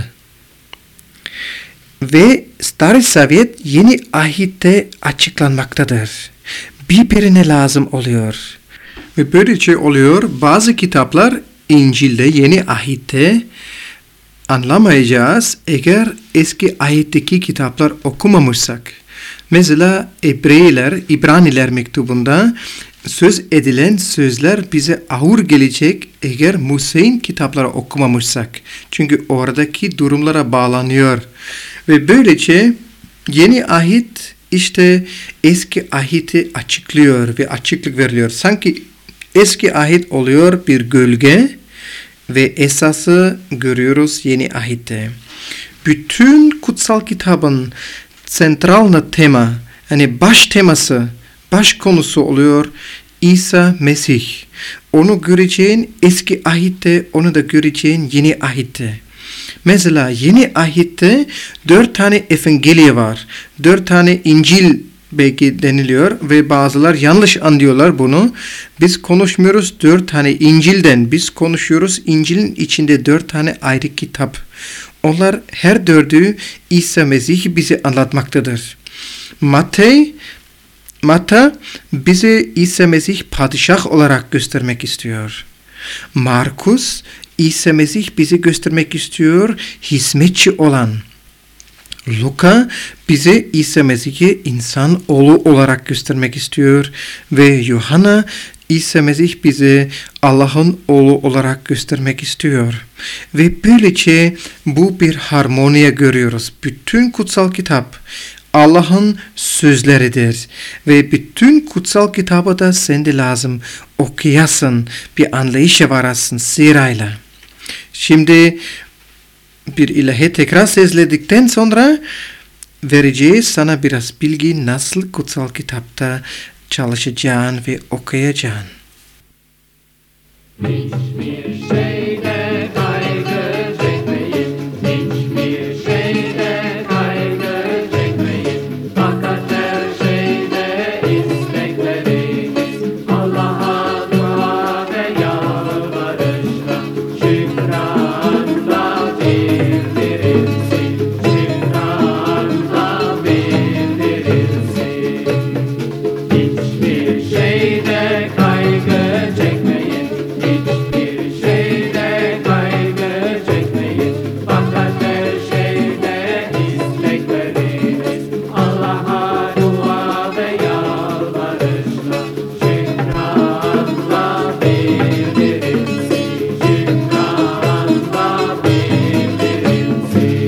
Ve Stari Savet yeni ahitte açıklanmaktadır. Birbirine lazım oluyor. Ve böylece oluyor, bazı kitaplar İncil'de, Yeni Ahit'te anlamayacağız eğer eski ahitteki kitaplar okumamışsak. Mesela İbraniler mektubunda söz edilen sözler bize ağır gelecek eğer Musa'nın kitapları okumamışsak. Çünkü oradaki durumlara bağlanıyor. Ve böylece Yeni Ahit işte eski ahiti açıklıyor ve açıklık veriliyor. Sanki eski ahit oluyor bir gölge ve esası görüyoruz Yeni Ahit'te. Bütün kutsal kitabın sentral tema, yani baş teması, baş konusu oluyor İsa Mesih. Onu göreceğin eski ahitte, onu da göreceğin Yeni Ahit'te. Mesela Yeni Ahit'te 4 tane evangeliye var. 4 tane İncil belki deniliyor ve bazılar yanlış anlıyorlar bunu. Biz konuşmuyoruz 4 tane İncil'den. Biz konuşuyoruz İncil'in içinde 4 tane ayrı kitap. Onlar her dördü İsa Mesih'i bize anlatmaktadır. Matta bize İsa Mesih padişah olarak göstermek istiyor. Markus İsa Mesih bize göstermek istiyor hizmetçi olan. Luka bize İsa Mesih'i insan oğlu olarak göstermek istiyor ve Yuhanna İsa Mesih bize Allah'ın oğlu olarak göstermek istiyor. Ve böylece bu bir harmoniye görüyoruz. Bütün kutsal kitap Allah'ın sözleridir. Ve bütün kutsal kitabı da sen de lazım okuyasın, bir anlayışa varasın sırayla. Şimdi bir ilahi tekrar sezledikten sonra vereceğiz sana biraz bilgi nasıl kutsal kitapta çalışacaksın ve okuyacaksın. Hiçbir şeyde kaygı çekmeyin, hiçbir şeyde kaygı çekmeyin. Fakat her şeyde istekleriniz Allah'a dua ve yalvarışla, şükranla bildirilsin, şükranla bildirilsin. Hiçbir şeyde kaygı çekmeyin, hiçbir şeyde kaygı çekmeyin. Fakat her şeyde istekleriniz Allah'a dua ve yalvarışla, şükranla bildirilsin, şükranla bildirilsin.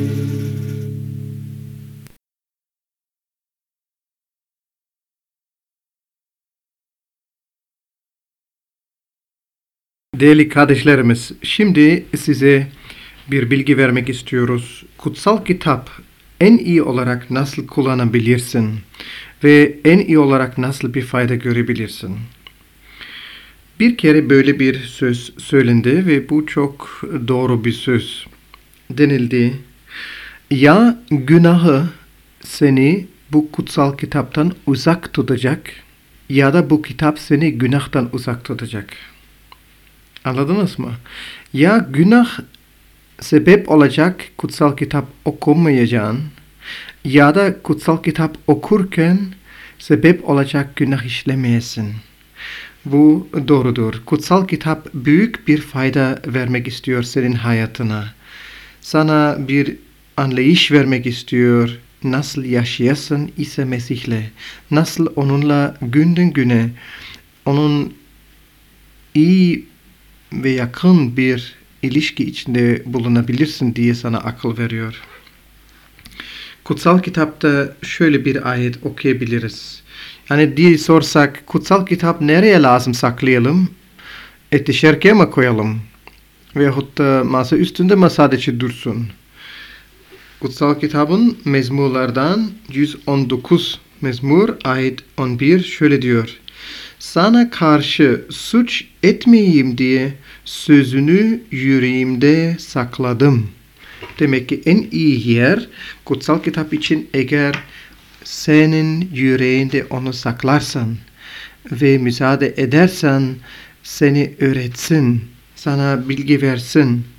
Değerli kardeşlerimiz, şimdi size bir bilgi vermek istiyoruz. Kutsal kitap en iyi olarak nasıl kullanabilirsin ve en iyi olarak nasıl bir fayda görebilirsin? Bir kere böyle bir söz söylendi ve bu çok doğru bir söz. Denildi, ya günahı seni bu kutsal kitaptan uzak tutacak ya da bu kitap seni günahtan uzak tutacak. Anladınız mı? Ya günah sebep olacak kutsal kitap okumayacağın ya da kutsal kitap okurken sebep olacak günah işlemeyesin. Bu doğrudur. Kutsal kitap büyük bir fayda vermek istiyor senin hayatına. Sana bir anlayış vermek istiyor. Nasıl yaşayasın İsa Mesih'le. Nasıl onunla günden güne onun iyi ve yakın bir ilişki içinde bulunabilirsin diye sana akıl veriyor. Kutsal kitapta şöyle bir ayet okuyabiliriz. Yani diye sorsak kutsal kitap nereye lazım saklayalım? Etişerke mi koyalım? Veyahut da masa üstünde mi sadece dursun? Kutsal kitabın mezmurlardan 119 mezmur ayet 11 şöyle diyor. Sana karşı suç etmeyeyim diye sözünü yüreğimde sakladım. Demek ki en iyi yer kutsal kitap için eğer senin yüreğinde onu saklarsan ve müsaade edersen seni öğretsin, sana bilgi versin.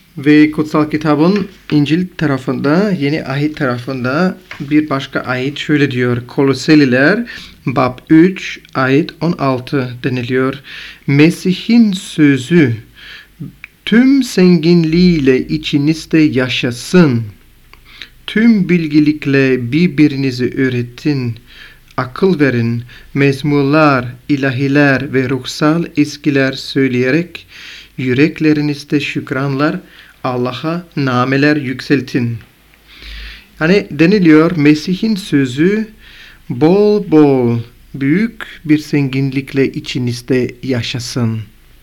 Ve kutsal kitabın İncil tarafında, Yeni Ahit tarafında bir başka ayet şöyle diyor. Koloseliler bab 3 ayet 16 deniliyor. Mesih'in sözü tüm zenginliğiyle içinizde yaşasın. Tüm bilgilikle birbirinizi öğretin. Akıl verin. Mezmurlar, ilahiler ve ruhsal eskiler söyleyerek yüreklerinizde şükranlar, Allah'a nameler yükseltin. Hani deniliyor Mesih'in sözü bol bol büyük bir zenginlikle içinizde yaşasın.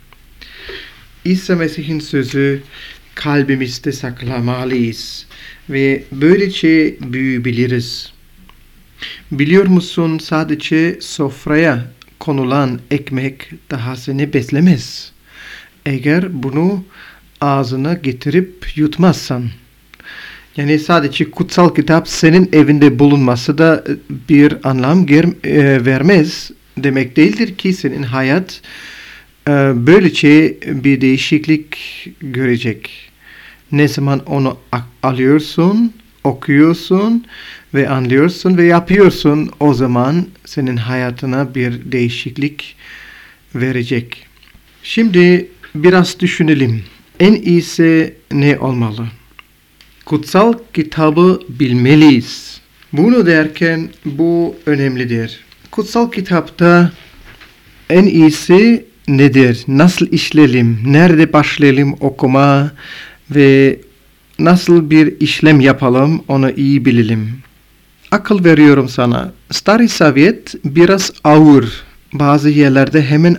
İsa Mesih'in sözü kalbimizde saklamalıyız ve böylece büyüyebiliriz. Biliyor musun, sadece sofraya konulan ekmek daha seni beslemez. Eğer bunu ağzına getirip yutmazsan. Yani sadece kutsal kitap senin evinde bulunması da bir anlam vermez. Demek değildir ki senin hayat böylece bir değişiklik görecek. Ne zaman onu alıyorsun, okuyorsun ve anlıyorsun ve yapıyorsun, o zaman senin hayatına bir değişiklik verecek. Şimdi biraz düşünelim. En iyisi ne olmalı? Kutsal kitabı bilmeliyiz. Bunu derken bu önemlidir. Kutsal kitapta en iyisi nedir? Nasıl işleyelim? Nerede başlayalım okuma ve nasıl bir işlem yapalım onu iyi bilelim. Akıl veriyorum sana. Stari Zavjet biraz ağır. Bazı yerlerde hemen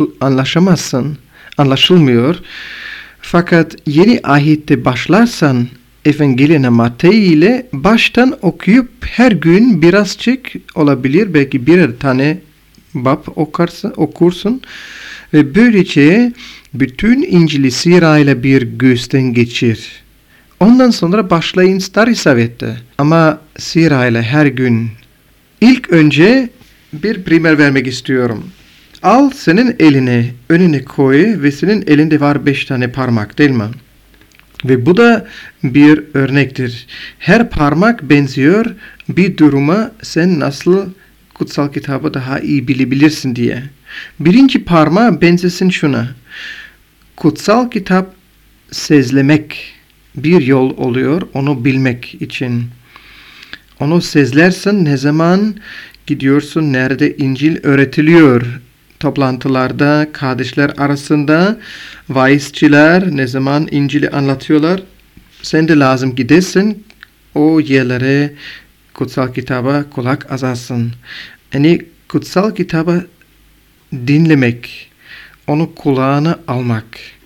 anlaşılmıyor. Fakat Yeni Ahit'te başlarsan Evangelina Matei ile baştan okuyup her gün birazcık olabilir, belki birer tane bab okursun ve böylece bütün İncil'i sırayla bir gözden geçir. Ondan sonra başlayın Stari Zavjet'te ama sırayla her gün. İlk önce bir primer vermek istiyorum. Al senin önüne koy ve senin elinde var 5 tane parmak, değil mi? Ve bu da bir örnektir. Her parmak benziyor bir duruma, sen nasıl kutsal kitabı daha iyi bilebilirsin diye. Birinci parmağı benzesin şuna. Kutsal kitap sezlemek bir yol oluyor onu bilmek için. Onu sezlersin, ne zaman gidiyorsun, nerede İncil öğretiliyor. Toplantılarda, kardeşler arasında, vaizciler ne zaman İncil'i anlatıyorlar. Sen de lazım gidesin, o yerlere kutsal kitaba kulak asarsın. Yani kutsal kitaba dinlemek, onu kulağına almak.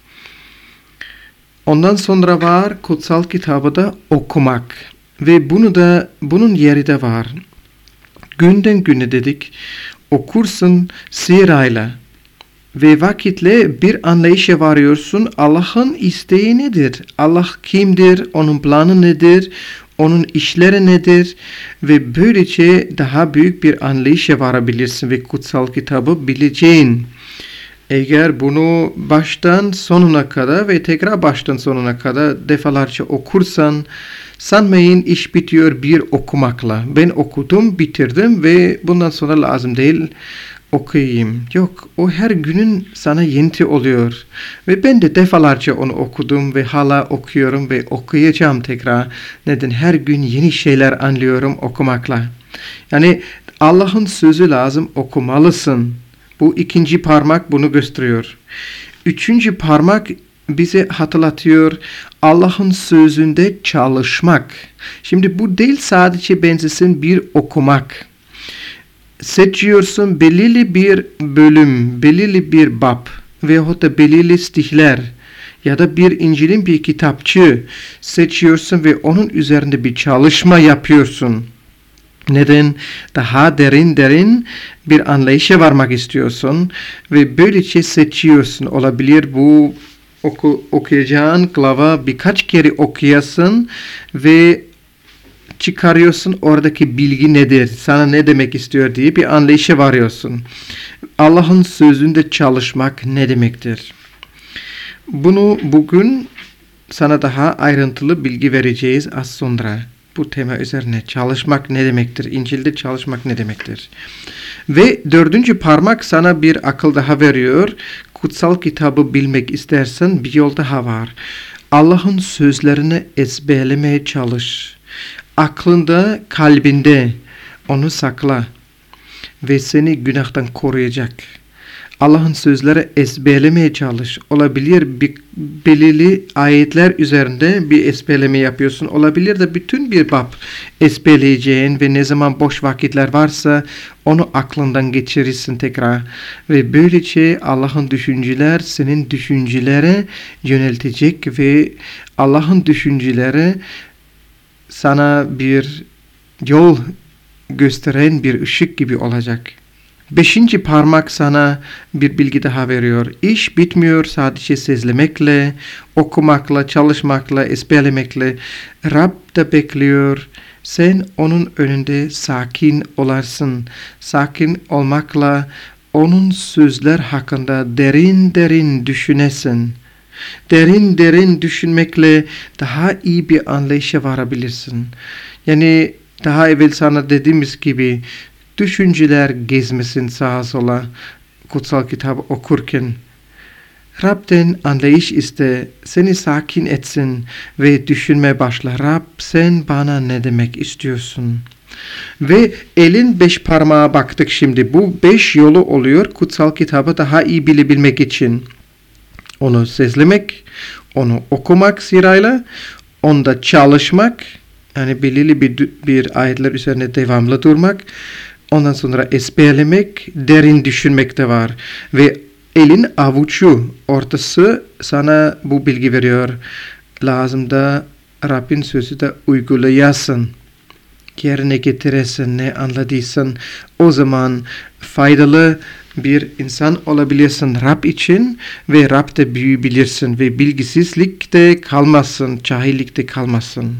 Ondan sonra var kutsal kitabı da okumak. Ve bunun yeri de var. Günden güne dedik, okursun sırayla ve vakitle bir anlayışa varıyorsun. Allah'ın isteği nedir? Allah kimdir? Onun planı nedir? Onun işleri nedir? Ve böylece daha büyük bir anlayışa varabilirsin ve kutsal kitabı bileceğin. Eğer bunu baştan sonuna kadar ve tekrar baştan sonuna kadar defalarca okursan, sanmayın iş bitiyor bir okumakla. Ben okudum, bitirdim ve bundan sonra lazım değil okuyayım. Yok, o her günün sana yenti oluyor. Ve ben de defalarca onu okudum ve hala okuyorum ve okuyacağım tekrar. Neden? Her gün yeni şeyler anlıyorum okumakla. Yani Allah'ın sözü lazım, okumalısın. Bu ikinci parmak bunu gösteriyor. Üçüncü parmak bize hatırlatıyor Allah'ın sözünde çalışmak. Şimdi bu değil sadece benzesin bir okumak. Seçiyorsun belirli bir bölüm, belirli bir bab veyahut da belirli stihler ya da bir İncil'in bir kitapçı seçiyorsun ve onun üzerinde bir çalışma yapıyorsun. Neden? Daha derin bir anlayışa varmak istiyorsun ve böylece seçiyorsun. Olabilir bu okuyacağın klava birkaç kere okuyasın ve çıkarıyorsun oradaki bilgi nedir, sana ne demek istiyor diye bir anlayışa varıyorsun. Allah'ın sözünde çalışmak ne demektir? Bunu bugün sana daha ayrıntılı bilgi vereceğiz az sonra. Bu tema üzerine çalışmak ne demektir? İncil'de çalışmak ne demektir? Ve 4. parmak sana bir akıl daha veriyor. Kutsal kitabı bilmek istersen bir yol daha var. Allah'ın sözlerini ezberlemeye çalış. Aklında, kalbinde onu sakla ve seni günahtan koruyacak. Allah'ın sözleri ezberlemeye çalış. Olabilir belirli ayetler üzerinde bir ezberleme yapıyorsun. Olabilir de bütün bir bab ezberleyeceğin ve ne zaman boş vakitler varsa onu aklından geçirirsin tekrar. Ve böylece Allah'ın düşünceler senin düşüncelere yöneltecek ve Allah'ın düşünceleri sana bir yol gösteren bir ışık gibi olacak. 5. parmak sana bir bilgi daha veriyor. İş bitmiyor sadece sezlemekle, okumakla, çalışmakla, ezberlemekle. Rab da bekliyor. Sen onun önünde sakin olarsın. Sakin olmakla onun sözler hakkında derin derin düşünesin. Derin derin düşünmekle daha iyi bir anlayışa varabilirsin. Yani daha evvel sana dediğimiz gibi düşünceler gezmesin sağa sola kutsal kitabı okurken. Rab'den anlayış iste, seni sakin etsin ve düşünmeye başla. Rab sen bana ne demek istiyorsun? Ve elin 5 parmağa baktık şimdi. Bu 5 yolu oluyor kutsal kitabı daha iyi bilebilmek için. Onu sezlemek, onu okumak sırayla, onda çalışmak, yani belirli bir ayetler üzerine devamlı durmak, ondan sonra ezberlemek, derin düşünmek de var. Ve elin avucu ortası sana bu bilgi veriyor. Lazım da Rabbin sözü de uygulayasın. Yerine getiresin, ne anladıysan o zaman faydalı bir insan olabilirsin Rab için ve Rab'de büyüyebilirsin ve bilgisizlikte kalmazsın, cahillikte kalmazsın.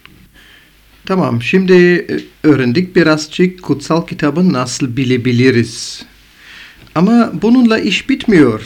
Tamam, şimdi öğrendik birazcık kutsal kitabı nasıl bilebiliriz. Ama bununla iş bitmiyor.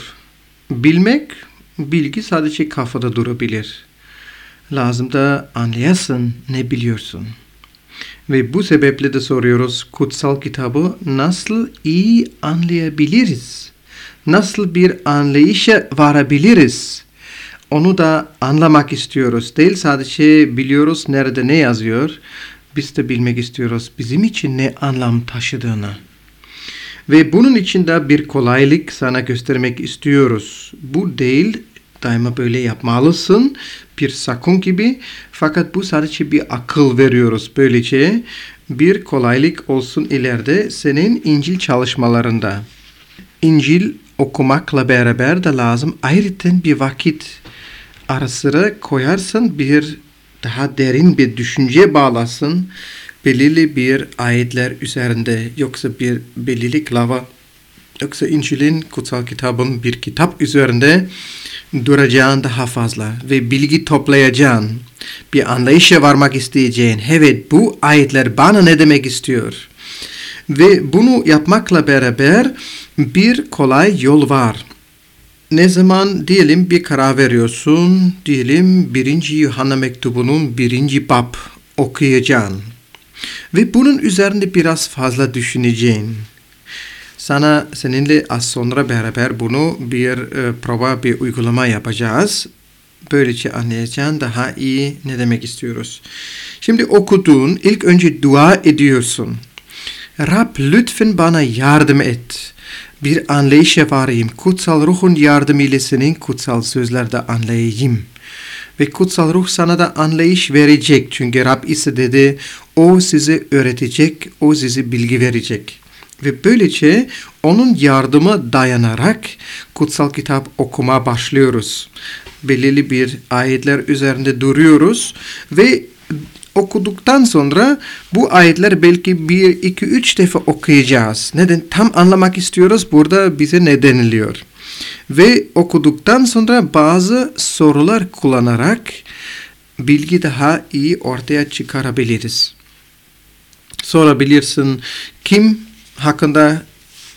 Bilgi sadece kafada durabilir. Lazım da anlayasın ne biliyorsun. Ve bu sebeple de soruyoruz kutsal kitabı nasıl iyi anlayabiliriz? Nasıl bir anlayışa varabiliriz? Onu da anlamak istiyoruz. Değil sadece biliyoruz nerede ne yazıyor. Biz de bilmek istiyoruz bizim için ne anlam taşıdığını. Ve bunun için de bir kolaylık sana göstermek istiyoruz. Bu değil daima böyle yapmalısın. Bir sakın gibi. Fakat bu sadece bir akıl veriyoruz. Böylece bir kolaylık olsun ileride senin İncil çalışmalarında. İncil okumakla beraber de lazım. Ayrıca bir vakit ara sıra koyarsın, bir daha derin bir düşünceye bağlasın. Belirli bir ayetler üzerinde, yoksa bir belirli klava, yoksa İncil'in, kutsal kitabın bir kitap üzerinde duracağın daha fazla ve bilgi toplayacağın, bir anlayışa varmak isteyeceğin. Evet, bu ayetler bana ne demek istiyor? Ve bunu yapmakla beraber bir kolay yol var. Ne zaman diyelim bir karar veriyorsun, diyelim 1. Yuhanna mektubunun 1. bab okuyacaksın. Ve bunun üzerinde biraz fazla düşüneceksin. Seninle az sonra beraber bunu bir prova, bir uygulama yapacağız. Böylece anlayacaksın daha iyi ne demek istiyoruz. Şimdi okuduğun ilk önce dua ediyorsun. Rab lütfen bana yardım et. Bir anlayışa varayım. Kutsal ruhun yardımıyla senin kutsal sözlerde anlayayım. Ve kutsal ruh sana da anlayış verecek. Çünkü Rab ise dedi, o size öğretecek, o size bilgi verecek. Ve böylece onun yardıma dayanarak kutsal kitap okuma başlıyoruz. Belirli bir ayetler üzerinde duruyoruz ve okuduktan sonra bu ayetler belki 1, 2, 3 defa okuyacağız. Neden? Tam anlamak istiyoruz. Burada bize ne deniliyor? Ve okuduktan sonra bazı sorular kullanarak bilgi daha iyi ortaya çıkarabiliriz. Sorabilirsin, kim hakkında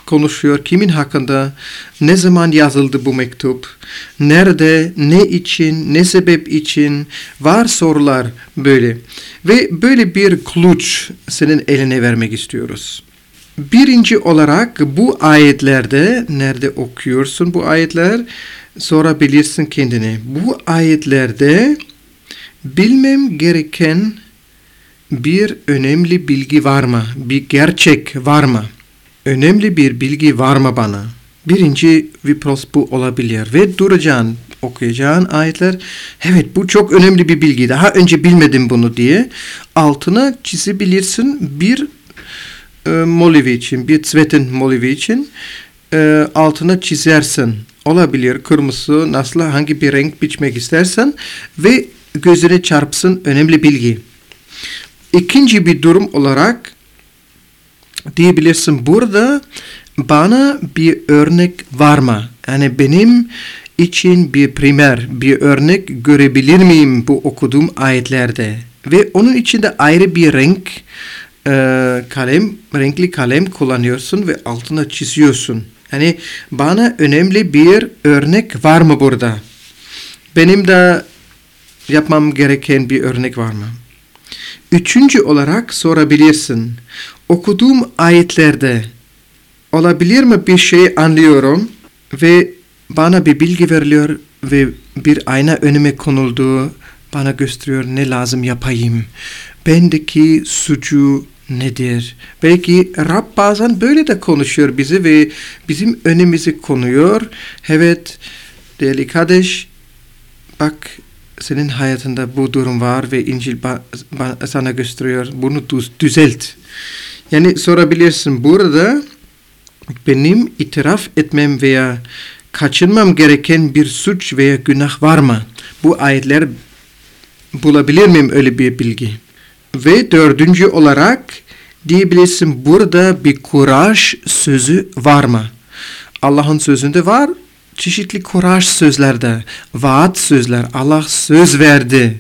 konuşuyor? Kimin hakkında? Ne zaman yazıldı bu mektup? Nerede? Ne için? Ne sebep için? Var sorular böyle. Ve böyle bir kılıç senin eline vermek istiyoruz. Birinci olarak bu ayetlerde, nerede okuyorsun bu ayetler? Sorabilirsin kendine. Bu ayetlerde bilmem gereken bir önemli bilgi var mı? Bir gerçek var mı? Önemli bir bilgi var mı bana? Birinci vipros bu olabilir. Ve duracaksın, okuyacağın ayetler. Evet, bu çok önemli bir bilgi. Daha önce bilmedim bunu diye. Altına çizebilirsin bir motivi için, bir zwetin motivi için altına çizersin. Olabilir kırmızı, nasıl, hangi bir renk biçmek istersen ve gözüne çarpsın önemli bilgi. İkinci bir durum olarak diyebilirsin, burada bana bir örnek var mı? Yani benim için bir primer, bir örnek görebilir miyim bu okuduğum ayetlerde? Ve onun içinde ayrı bir renk, renkli kalem kullanıyorsun ve altına çiziyorsun. Yani bana önemli bir örnek var mı burada? Benim de yapmam gereken bir örnek var mı? Üçüncü olarak sorabilirsin. Okuduğum ayetlerde olabilir mi bir şey anlıyorum ve bana bir bilgi veriliyor ve bir ayna önüme konuldu, bana gösteriyor ne lazım yapayım. Bendeki suçu nedir? Belki Rab bazen böyle de konuşuyor bize ve bizim önümüze konuyor. Evet, değerli kardeş, bak senin hayatında bu durum var ve İncil sana gösteriyor. Bunu düzelt. Yani sorabilirsin, burada benim itiraf etmem veya kaçınmam gereken bir suç veya günah var mı? Bu ayetler bulabilir miyim öyle bir bilgi? Ve dördüncü olarak diyebilirsin, burada bir kuraj sözü var mı? Allah'ın sözünde var. Çeşitli kuraj sözlerde, vaat sözler. Allah söz verdi.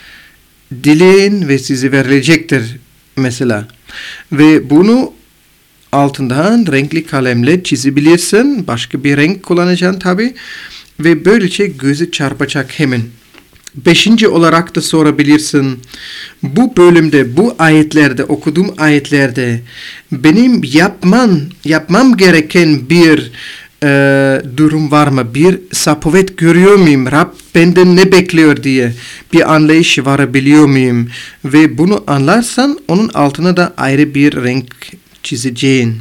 Dileyin ve size verilecektir mesela. Ve bunu altından renkli kalemle çizebilirsin. Başka bir renk kullanacaksın tabi. Ve böylece gözü çarpacak hemen. Beşinci olarak da sorabilirsin. Bu bölümde, bu ayetlerde, okuduğum ayetlerde benim yapmam gereken bir durum var mı? Bir sapovet görüyor muyum? Rab benden ne bekliyor diye bir anlayış varabiliyor muyum? Ve bunu anlarsan onun altına da ayrı bir renk çizeceğin.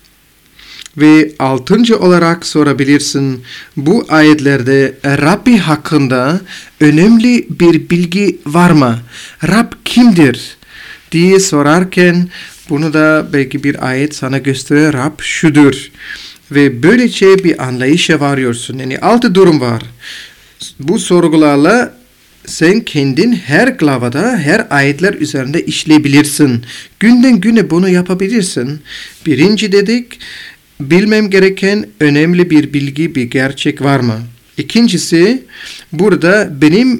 Ve altıncı olarak sorabilirsin, bu ayetlerde Rabbi hakkında önemli bir bilgi var mı? Rab kimdir diye sorarken bunu da belki bir ayet sana gösteriyor, Rab şudur. Ve böylece bir anlayışa varıyorsun. Yani 6 durum var. Bu sorgularla sen kendin her klavada, her ayetler üzerinde işleyebilirsin. Günden güne bunu yapabilirsin. Birinci dedik, bilmem gereken önemli bir bilgi, bir gerçek var mı? İkincisi, burada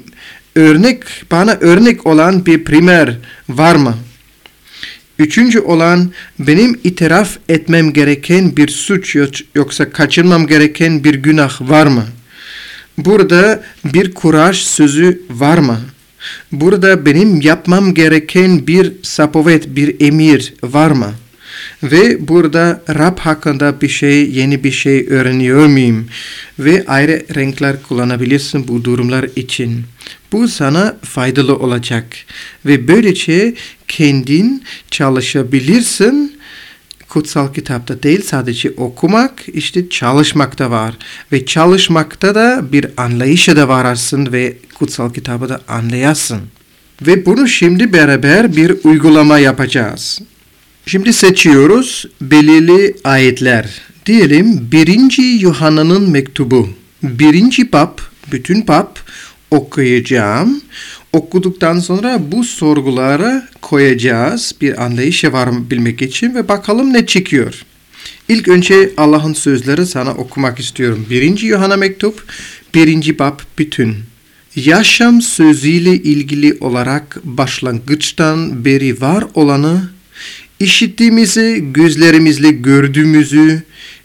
bana örnek olan bir primer var mı? Üçüncü olan, benim itiraf etmem gereken bir suç yoksa kaçınmam gereken bir günah var mı? Burada bir kuraj sözü var mı? Burada benim yapmam gereken bir sapovet, bir emir var mı? Ve burada Rab hakkında yeni bir şey öğreniyor muyum? Ve ayrı renkler kullanabilirsin bu durumlar için. Bu sana faydalı olacak. Ve böylece kendin çalışabilirsin. Kutsal kitapta değil sadece okumak, işte çalışmak da var. Ve çalışmakta da bir anlayışa da vararsın ve kutsal kitabı da anlayasın. Ve bunu şimdi beraber bir uygulama yapacağız. Şimdi seçiyoruz belirli ayetler. Diyelim 1. Yuhanna'nın mektubu. 1. bab, bütün bab okuyacağım. Okuduktan sonra bu sorgulara koyacağız. Bir anlayışa varabilmek için ve bakalım ne çıkıyor. İlk önce Allah'ın sözleri sana okumak istiyorum. 1. Yuhanna mektup, 1. bab bütün. Yaşam sözüyle ilgili olarak başlangıçtan beri var olanı, İşittiğimizi, gözlerimizle gördüğümüzü,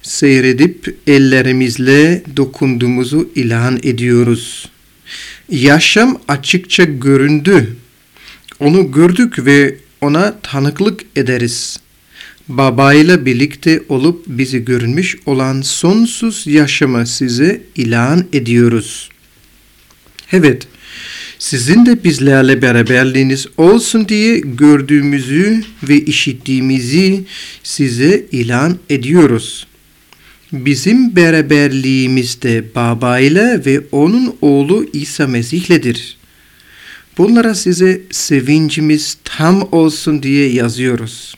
Seyredip ellerimizle dokunduğumuzu ilan ediyoruz. Yaşam açıkça göründü. Onu gördük ve ona tanıklık ederiz. Babayla birlikte olup bizi görünmüş olan sonsuz yaşamı size ilan ediyoruz. Evet, sizin de bizlerle beraberliğiniz olsun diye gördüğümüzü ve işittiğimizi size ilan ediyoruz. Bizim beraberliğimiz de babayla ve onun oğlu İsa Mesih'ledir. Bunlara size sevincimiz tam olsun diye yazıyoruz.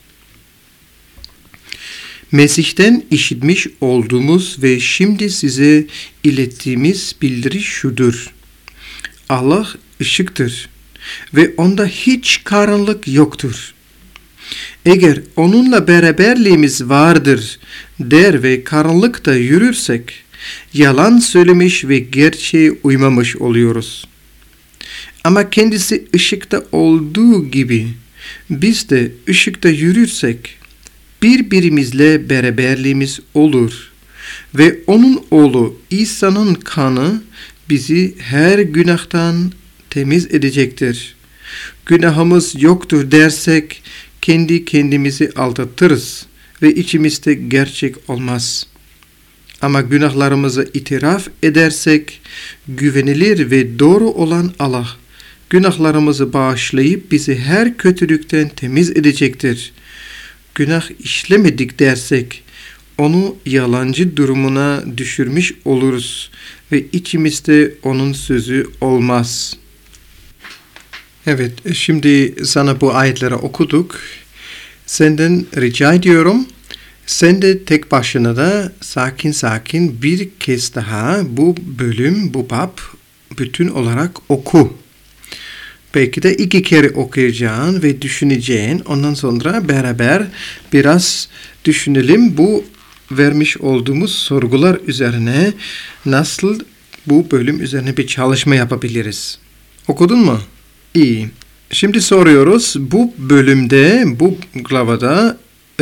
Mesih'ten işitmiş olduğumuz ve şimdi size ilettiğimiz bildiri şudur. Allah ışıktır ve onda hiç karanlık yoktur. Eğer onunla beraberliğimiz vardır der ve karanlıkta yürürsek, yalan söylemiş ve gerçeğe uymamış oluyoruz. Ama kendisi ışıkta olduğu gibi biz de ışıkta yürürsek, birbirimizle beraberliğimiz olur ve onun oğlu İsa'nın kanı bizi her günahtan temiz edecektir. Günahımız yoktur dersek kendi kendimizi aldatırız ve içimizde gerçek olmaz. Ama günahlarımızı itiraf edersek güvenilir ve doğru olan Allah günahlarımızı bağışlayıp bizi her kötülükten temiz edecektir. Günah işlemedik dersek onu yalancı durumuna düşürmüş oluruz ve içimizde onun sözü olmaz. Evet, şimdi sana bu ayetleri okuduk. Senden rica ediyorum, sen de tek başına da sakin sakin bir kez daha bu bölüm, bu bab bütün olarak oku. Belki de 2 kere okuyacaksın ve düşüneceksin. Ondan sonra beraber biraz düşünelim bu vermiş olduğumuz sorgular üzerine nasıl bu bölüm üzerine bir çalışma yapabiliriz. Okudun mu? İyi. Şimdi soruyoruz bu bölümde, bu glavada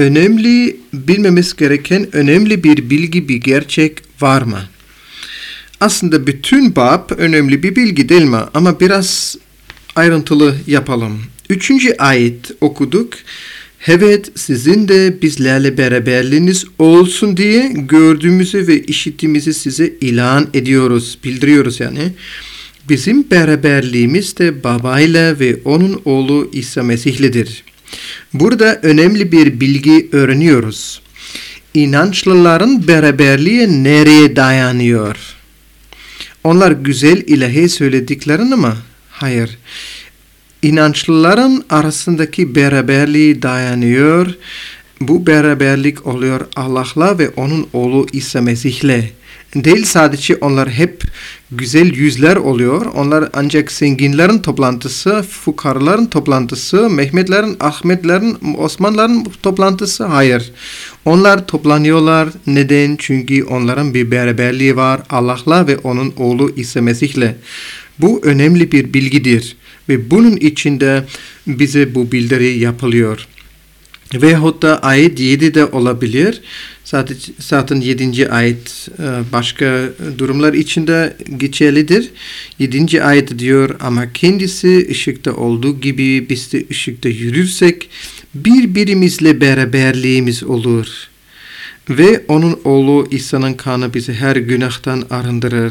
bilmemiz gereken önemli bir bilgi, bir gerçek var mı? Aslında bütün bab önemli bir bilgi değil mi? Ama biraz ayrıntılı yapalım. 3. ayet okuduk. Evet, sizin de bizlerle beraberliğiniz olsun diye gördüğümüzü ve işittiğimizi size ilan ediyoruz, bildiriyoruz yani. Bizim beraberliğimiz de babayla ve onun oğlu İsa Mesih'ledir. Burada önemli bir bilgi öğreniyoruz. İnançlıların beraberliği nereye dayanıyor? Onlar güzel ilahi söylediklerini mi? Hayır. İnançlıların arasındaki beraberliği dayanıyor. Bu beraberlik oluyor Allah'la ve onun oğlu İsa Mesih'le. Değil sadece onlar hep güzel yüzler oluyor. Onlar ancak zenginlerin toplantısı, fukarların toplantısı, Mehmetlerin, Ahmetlerin, Osmanların toplantısı. Hayır. Onlar toplanıyorlar. Neden? Çünkü onların bir beraberliği var Allah'la ve onun oğlu İsa Mesih'le. Bu önemli bir bilgidir. Ve bunun içinde bize bu bildiri yapılıyor. Veyahut da ayet 7'de olabilir. Zaten 7. ayet başka durumlar içinde geçerlidir. 7. ayet diyor ama kendisi ışıkta olduğu gibi biz de ışıkta yürürsek birbirimizle beraberliğimiz olur. Ve onun oğlu İsa'nın kanı bizi her günahtan arındırır.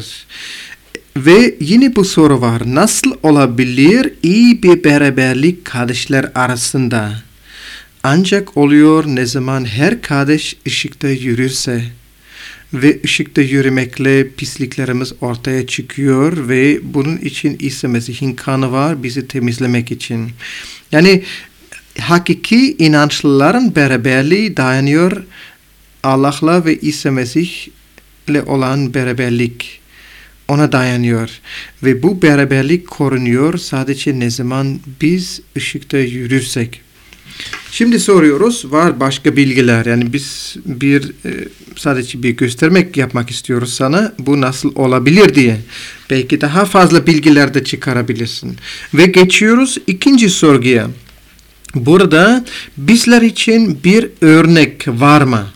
Ve yine bu soru var. Nasıl olabilir iyi bir beraberlik kardeşler arasında? Ancak oluyor ne zaman her kardeş ışıkta yürürse ve ışıkta yürümekle pisliklerimiz ortaya çıkıyor ve bunun için İsa Mesih'in kanı var bizi temizlemek için. Yani hakiki inançlıların beraberliği dayanıyor Allah'la ve İsa Mesih'le olan beraberlik. Ona dayanıyor ve bu beraberlik korunuyor sadece ne zaman biz ışıkta yürürsek. Şimdi soruyoruz, var başka bilgiler, yani biz sadece bir göstermek yapmak istiyoruz sana, bu nasıl olabilir diye. Belki daha fazla bilgiler de çıkarabilirsin. Ve geçiyoruz 2. sorguya. Burada bizler için bir örnek var mı?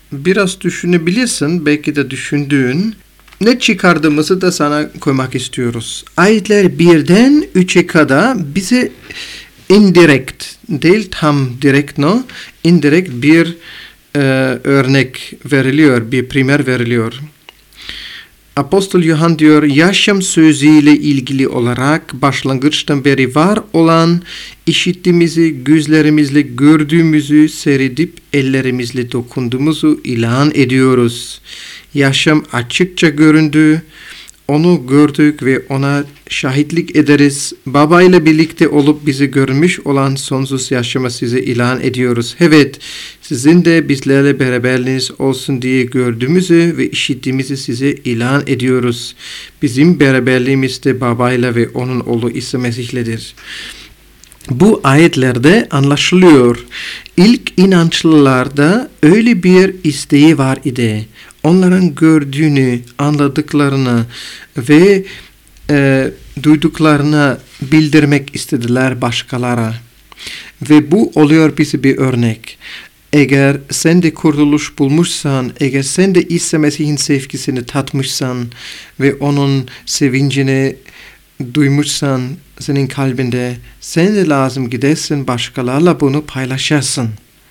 biraz düşünebilirsin, belki de düşündüğün. Ne çıkardığımızı da sana koymak istiyoruz. Ayetler 1'den 3'e kadar bize indirect, değil tam direkt, indirect bir örnek veriliyor, bir primer veriliyor. Apostol Yuhann diyor, yaşam sözüyle ilgili olarak başlangıçtan beri var olan, işittiğimizi, gözlerimizle gördüğümüzü seyredip ellerimizle dokunduğumuzu ilan ediyoruz. Yaşam açıkça göründü, onu gördük ve ona şahitlik ederiz. Baba ile birlikte olup bizi görmüş olan sonsuz yaşamı size ilan ediyoruz. Evet, sizin de bizlerle beraberliğiniz olsun diye gördüğümüzü ve işittiğimizi size ilan ediyoruz. Bizim beraberliğimiz de Baba ile ve onun oğlu İsa Mesih'ledir. Bu ayetlerde anlaşılıyor. İlk inançlılarda öyle bir isteği var idi. Onların gördüğünü, anladıklarını ve duyduklarını bildirmek istediler başkalara. Ve bu oluyor bize bir örnek. Eğer sen de kurtuluş bulmuşsan, eğer sen de İsa Mesih'in sevgisini tatmışsan ve onun sevincini duymuşsan senin kalbinde, sen de lazım gidersin başkalarla bunu paylaşırsın.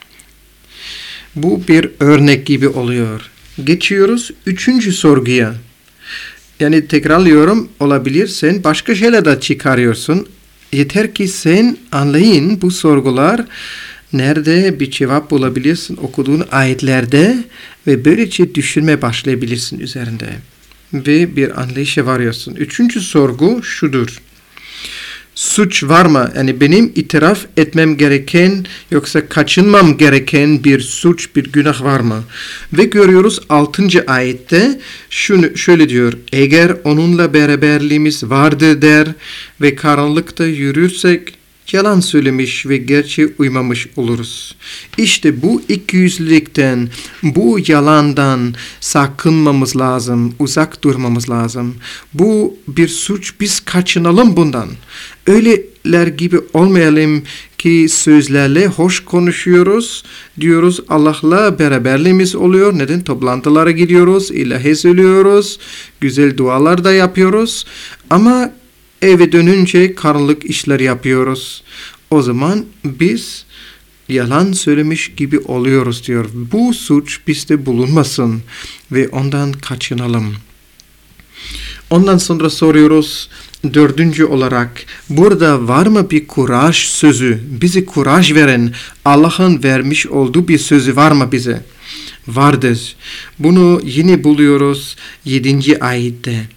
Bu bir örnek gibi oluyor. Geçiyoruz 3. sorguya. Yani tekrarlıyorum, olabilir sen başka şeyler de çıkarıyorsun. Yeter ki sen anlayın bu sorgular nerede bir cevap bulabilirsin okuduğun ayetlerde ve böylece düşünmeye başlayabilirsin üzerinde. Ve bir anlayışa varıyorsun. 3. sorgu şudur. Suç var mı? Yani benim itiraf etmem gereken yoksa kaçınmam gereken bir suç, bir günah var mı? Ve görüyoruz 6. ayette şöyle diyor. Eğer onunla beraberliğimiz vardır der ve karanlıkta yürürsek yalan söylemiş ve gerçeğe uymamış oluruz. İşte bu ikiyüzlülükten, bu yalandan sakınmamız lazım, uzak durmamız lazım. Bu bir suç, biz kaçınalım bundan. Öyleler gibi olmayalım ki sözlerle hoş konuşuyoruz, diyoruz Allah'la beraberliğimiz oluyor. Neden? Toplantılara gidiyoruz, ilahi söylüyoruz, güzel dualar da yapıyoruz. Ama eve dönünce karanlık işler yapıyoruz. O zaman biz yalan söylemiş gibi oluyoruz diyor. Bu suç bizde bulunmasın ve ondan kaçınalım. Ondan sonra soruyoruz 4. olarak burada var mı bir kuraj sözü? Bize kuraj veren Allah'ın vermiş olduğu bir sözü var mı bize? Vardır. Bunu yine buluyoruz 7. ayette.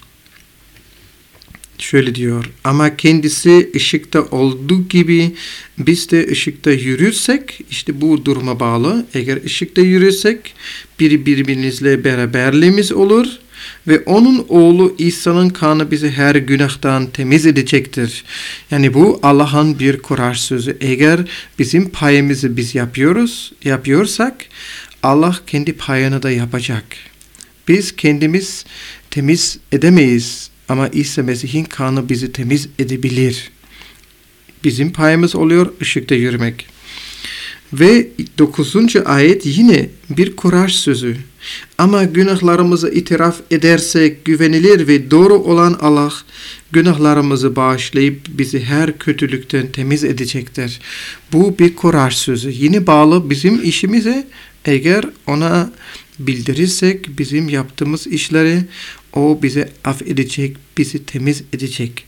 Şöyle diyor, ama kendisi ışıkta olduğu gibi biz de ışıkta yürürsek, işte bu duruma bağlı. Eğer ışıkta yürürsek birbirimizle beraberliğimiz olur ve onun oğlu İsa'nın kanı bizi her günahtan temiz edecektir. Yani bu Allah'ın bir kuraj sözü. Eğer bizim payımızı biz yapıyorsak Allah kendi payını da yapacak. Biz kendimiz temiz edemeyiz. Ama İsa Mesih'in kanı bizi temiz edebilir. Bizim payımız oluyor ışıkta yürümek. Ve 9. ayet yine bir kuraj sözü. Ama günahlarımızı itiraf edersek güvenilir ve doğru olan Allah günahlarımızı bağışlayıp bizi her kötülükten temiz edecektir. Bu bir kuraj sözü. Yine bağlı bizim işimize. Eğer ona bildirirsek bizim yaptığımız işleri o bize affedecek, bizi temiz edecek.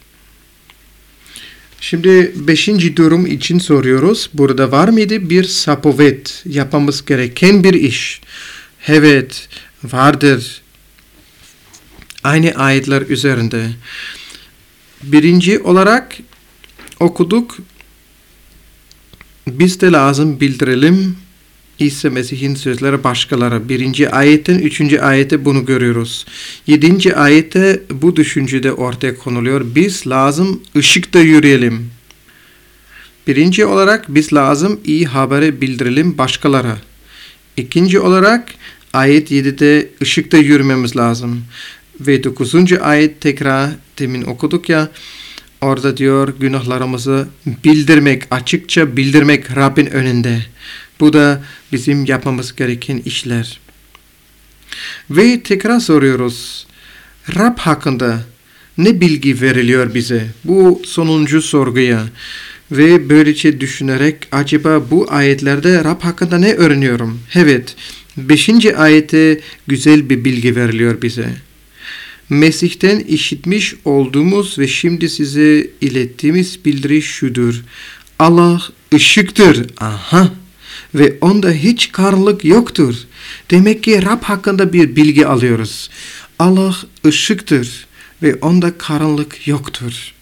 Şimdi 5. durum için soruyoruz. Burada var mıydı bir sapovet, yapmamız gereken bir iş? Evet, vardır. Aynı ayetler üzerinde. 1. olarak okuduk. Biz de lazım bildirelim İsa Mesih'in sözleri başkaları. 1. ayetten 3. ayette bunu görüyoruz. 7. ayette bu düşüncede ortaya konuluyor. Biz lazım ışıkta yürüyelim. 1. olarak biz lazım iyi haberi bildirelim başkalara. 2. olarak ayet 7'de ışıkta yürümemiz lazım. Ve 9. ayet tekrar demin okuduk ya. Orada diyor günahlarımızı bildirmek, açıkça bildirmek Rabbin önünde. Bu da bizim yapmamız gereken işler. Ve tekrar soruyoruz. Rab hakkında ne bilgi veriliyor bize bu sonuncu sorguya? Ve böylece düşünerek acaba bu ayetlerde Rab hakkında ne öğreniyorum? Evet, 5. ayette güzel bir bilgi veriliyor bize. Mesih'ten işitmiş olduğumuz ve şimdi size ilettiğimiz bildiri şudur. Allah ışıktır. Aha. Ve onda hiç karanlık yoktur. Demek ki Rab hakkında bir bilgi alıyoruz. Allah ışıktır ve onda karanlık yoktur.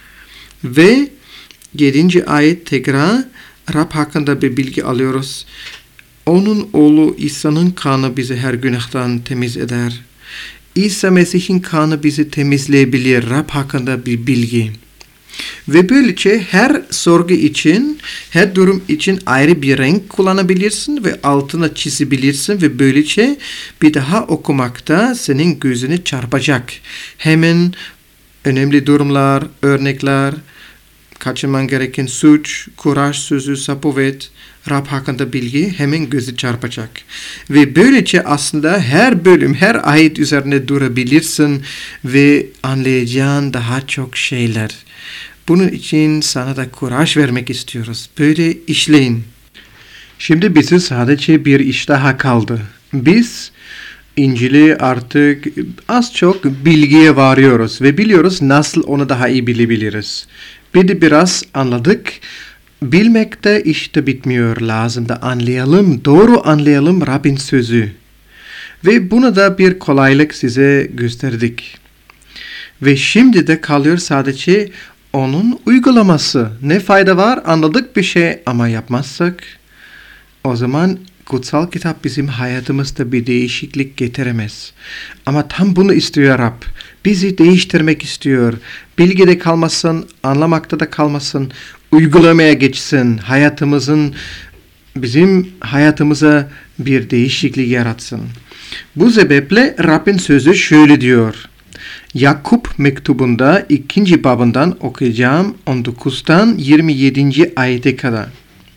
Ve 7. ayet tekrar Rab hakkında bir bilgi alıyoruz. Onun oğlu İsa'nın kanı bizi her günahtan temiz eder. İsa Mesih'in kanı bizi temizleyebilir. Rab hakkında bir bilgi. Ve böylece her sorgu için, her durum için ayrı bir renk kullanabilirsin ve altına çizebilirsin ve böylece bir daha okumakta senin gözüne çarpacak. Hemen önemli durumlar, örnekler, kaçınman gereken suç, kuraj sözü, sapovet, Rab hakkında bilgi hemen gözü çarpacak. Ve böylece aslında her bölüm, her ayet üzerine durabilirsin ve anlayacağın daha çok şeyler. Bunun için sana da kuraj vermek istiyoruz. Böyle işleyin. Şimdi bize sadece bir iş daha kaldı. Biz İncil'i artık az çok bilgiye varıyoruz ve biliyoruz nasıl onu daha iyi bilebiliriz. Bir de biraz anladık. Bilmekte işte bitmiyor. Lazım da anlayalım, doğru anlayalım Rabbin sözü. Ve bunu da bir kolaylık size gösterdik. Ve şimdi de kalıyor sadece onun uygulaması. Ne fayda var? Anladık bir şey ama yapmazsak o zaman kutsal kitap bizim hayatımızda bir değişiklik getiremez. Ama tam bunu istiyor Rab. Bizi değiştirmek istiyor. Bilgide kalmasın, anlamakta da kalmasın, uygulamaya geçsin. Bizim hayatımıza bir değişiklik yaratsın. Bu sebeple Rabbin sözü şöyle diyor. Yakup mektubunda 2. babından okuyacağım 19'dan 27. ayete kadar.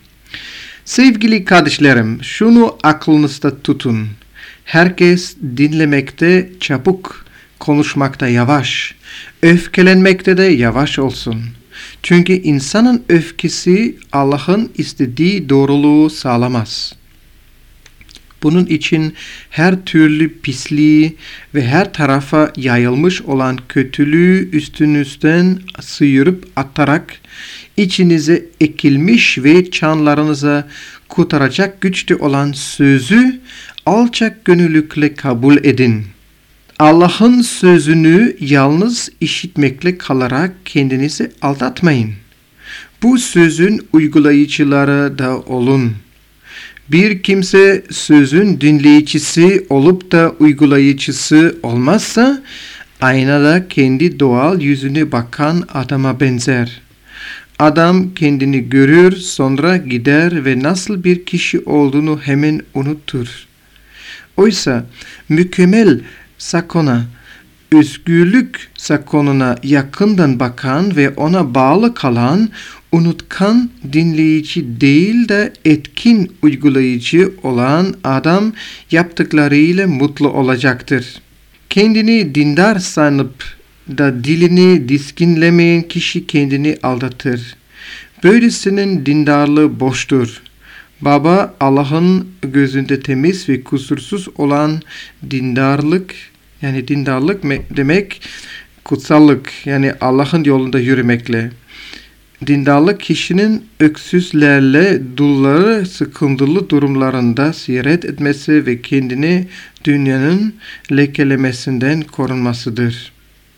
Sevgili kardeşlerim, şunu aklınızda tutun. Herkes dinlemekte çabuk, konuşmakta yavaş, öfkelenmekte de yavaş olsun. Çünkü insanın öfkesi Allah'ın istediği doğruluğu sağlamaz. Bunun için her türlü pisliği ve her tarafa yayılmış olan kötülüğü üstünüzden sıyırıp atarak içinize ekilmiş ve çanlarınıza kurtaracak güçlü olan sözü alçak gönüllükle kabul edin. Allah'ın sözünü yalnız işitmekle kalarak kendinizi aldatmayın. Bu sözün uygulayıcıları da olun. Bir kimse sözün dinleyicisi olup da uygulayıcısı olmazsa aynada kendi doğal yüzüne bakan adama benzer. Adam kendini görür, sonra gider ve nasıl bir kişi olduğunu hemen unutur. Oysa mükemmel sakona, özgürlük sakonuna yakından bakan ve ona bağlı kalan, unutkan dinleyici değil de etkin uygulayıcı olan adam yaptıklarıyla mutlu olacaktır. Kendini dindar sanıp da dilini diskinlemeyen kişi kendini aldatır. Böylesinin dindarlığı boştur. Baba Allah'ın gözünde temiz ve kusursuz olan dindarlık, yani dindarlık demek kutsallık, yani Allah'ın yolunda yürümekle. Dindarlık kişinin öksüzlerle dulları sıkıntılı durumlarında ziyaret etmesi ve kendini dünyanın lekelemesinden korunmasıdır.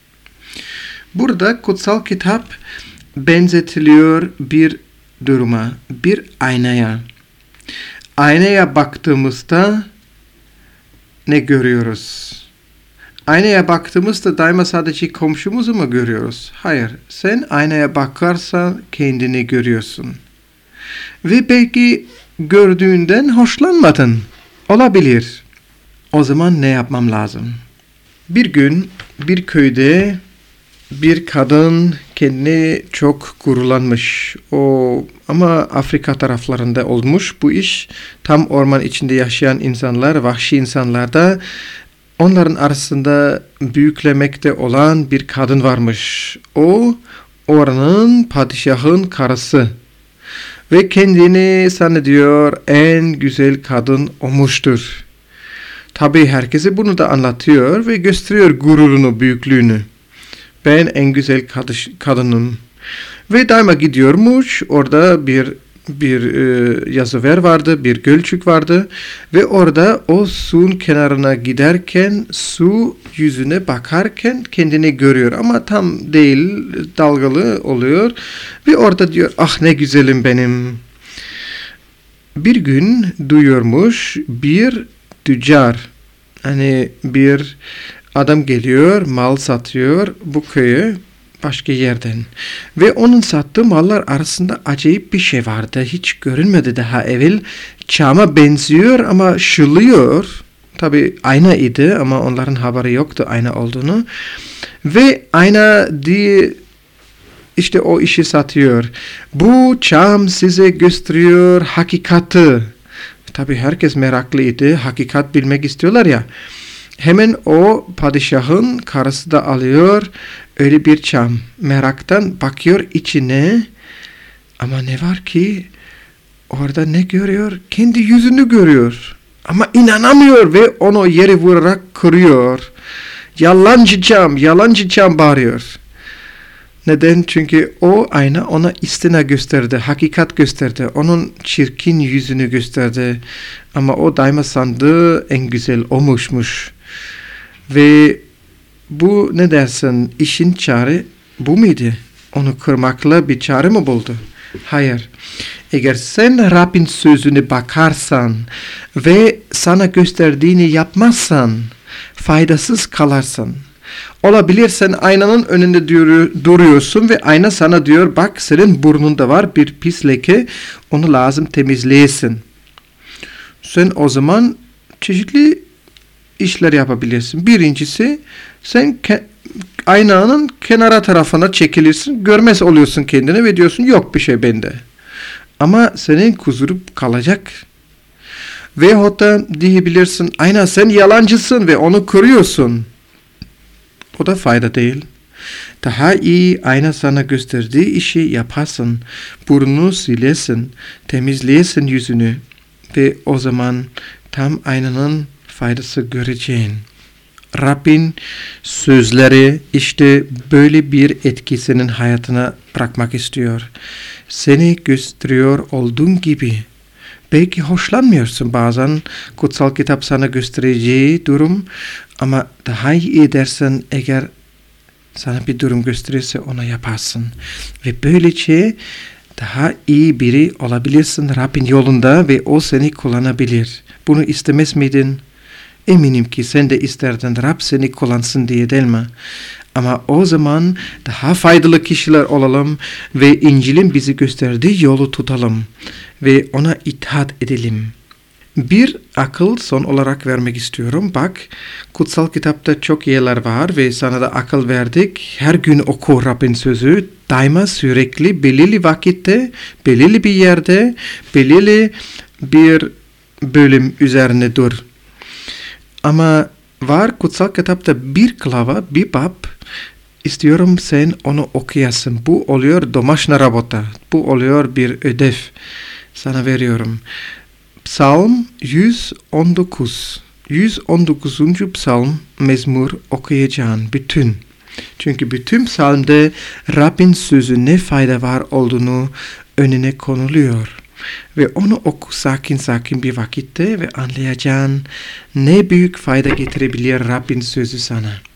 Burada kutsal kitap benzetiliyor bir duruma, bir aynaya. Aynaya baktığımızda ne görüyoruz? Aynaya baktığımızda daima sadece komşumuzu mu görüyoruz? Hayır, sen aynaya bakarsan kendini görüyorsun. Ve belki gördüğünden hoşlanmadın. Olabilir. O zaman ne yapmam lazım? Bir gün bir köyde bir kadın kendine çok gururlanmış. Ama Afrika taraflarında olmuş bu iş. Tam orman içinde yaşayan insanlar, vahşi insanlar da onların arasında büyüklemekte olan bir kadın varmış. O oranın padişahın karısı. Ve kendini zannediyor en güzel kadın olmuştur. Tabii herkese bunu da anlatıyor ve gösteriyor gururunu, büyüklüğünü. Ben en güzel kadınım. Ve daima gidiyormuş. Orada bir yazıver vardı, bir gölcük vardı. Ve orada o suyun kenarına giderken, su yüzüne bakarken kendini görüyor. Ama tam değil, dalgalı oluyor. Ve orada diyor, ah ne güzelim benim. Bir gün duyuyormuş bir tüccar. Hani bir adam geliyor, mal satıyor bu köye başka yerden. Ve onun sattığı mallar arasında acayip bir şey vardı. Hiç görünmedi daha evvel. Çama benziyor ama şılıyor. Tabii ayna idi ama onların haberi yoktu ayna olduğunu. Ve ayna diye işte o işi satıyor. Bu çam size gösteriyor hakikati. Tabii herkes meraklıydı. Hakikat bilmek istiyorlar ya. Hemen o padişahın karısı da alıyor öyle bir çam. Meraktan bakıyor içine. Ama ne var ki orada ne görüyor? Kendi yüzünü görüyor. Ama inanamıyor ve onu yere vurarak kırıyor. Yalancı çam bağırıyor. Neden? Çünkü o ayna ona istina gösterdi, hakikat gösterdi. Onun çirkin yüzünü gösterdi. Ama o daima sandığı en güzel olmuşmuş. Ve bu ne dersin? İşin çare bu muydu? Onu kırmakla bir çare mi buldu? Hayır. Eğer sen Rabbin sözüne bakarsan ve sana gösterdiğini yapmazsan faydasız kalarsan. Olabilir sen aynanın önünde duruyorsun ve ayna sana diyor bak senin burnunda var bir pis leke onu lazım temizleyesin. Sen o zaman çeşitli işler yapabilirsin. Birincisi sen aynanın kenara tarafına çekilirsin. Görmez oluyorsun kendini ve diyorsun yok bir şey bende. Ama senin kuzurup kalacak. Veyahut da diyebilirsin ayna sen yalancısın ve onu kırıyorsun. O da fayda değil. Daha iyi ayna sana gösterdiği işi yaparsın. Burnunu silesin. Temizleyesin yüzünü. Ve o zaman tam aynanın faydası göreceğin. Rabbin sözleri işte böyle bir etki senin hayatına bırakmak istiyor. Seni gösteriyor olduğun gibi. Belki hoşlanmıyorsun bazen kutsal kitap sana göstereceği durum ama daha iyi edersen eğer sana bir durum gösterirse ona yaparsın. Ve böylece daha iyi biri olabilirsin Rabbin yolunda ve o seni kullanabilir. Bunu istemez miydin? Eminim ki sen de isterdin Rab seni kullansın diye değil mi? Ama o zaman daha faydalı kişiler olalım ve İncil'in bizi gösterdiği yolu tutalım ve ona itaat edelim. Bir akıl son olarak vermek istiyorum. Bak, kutsal kitapta çok yerler var ve sana da akıl verdik. Her gün oku Rabbin sözü. Daima sürekli belirli vakitte, belirli bir yerde, belirli bir bölüm üzerine dur. Ama var kutsal kitapta bir klava, bir bab. İstiyorum sen onu okuyasın. Bu oluyor domaşna rabota. Bu oluyor bir ödev. Sana veriyorum. Psalm 119. 119. Psalm mezmur okuyacaksın bütün. Çünkü bütün psalmda Rabbin sözü ne fayda var olduğunu önüne konuluyor. Ve onu oku sakin bir vakitte ve anlayacaksın ne büyük fayda getirebilir Rabbin sözü sana.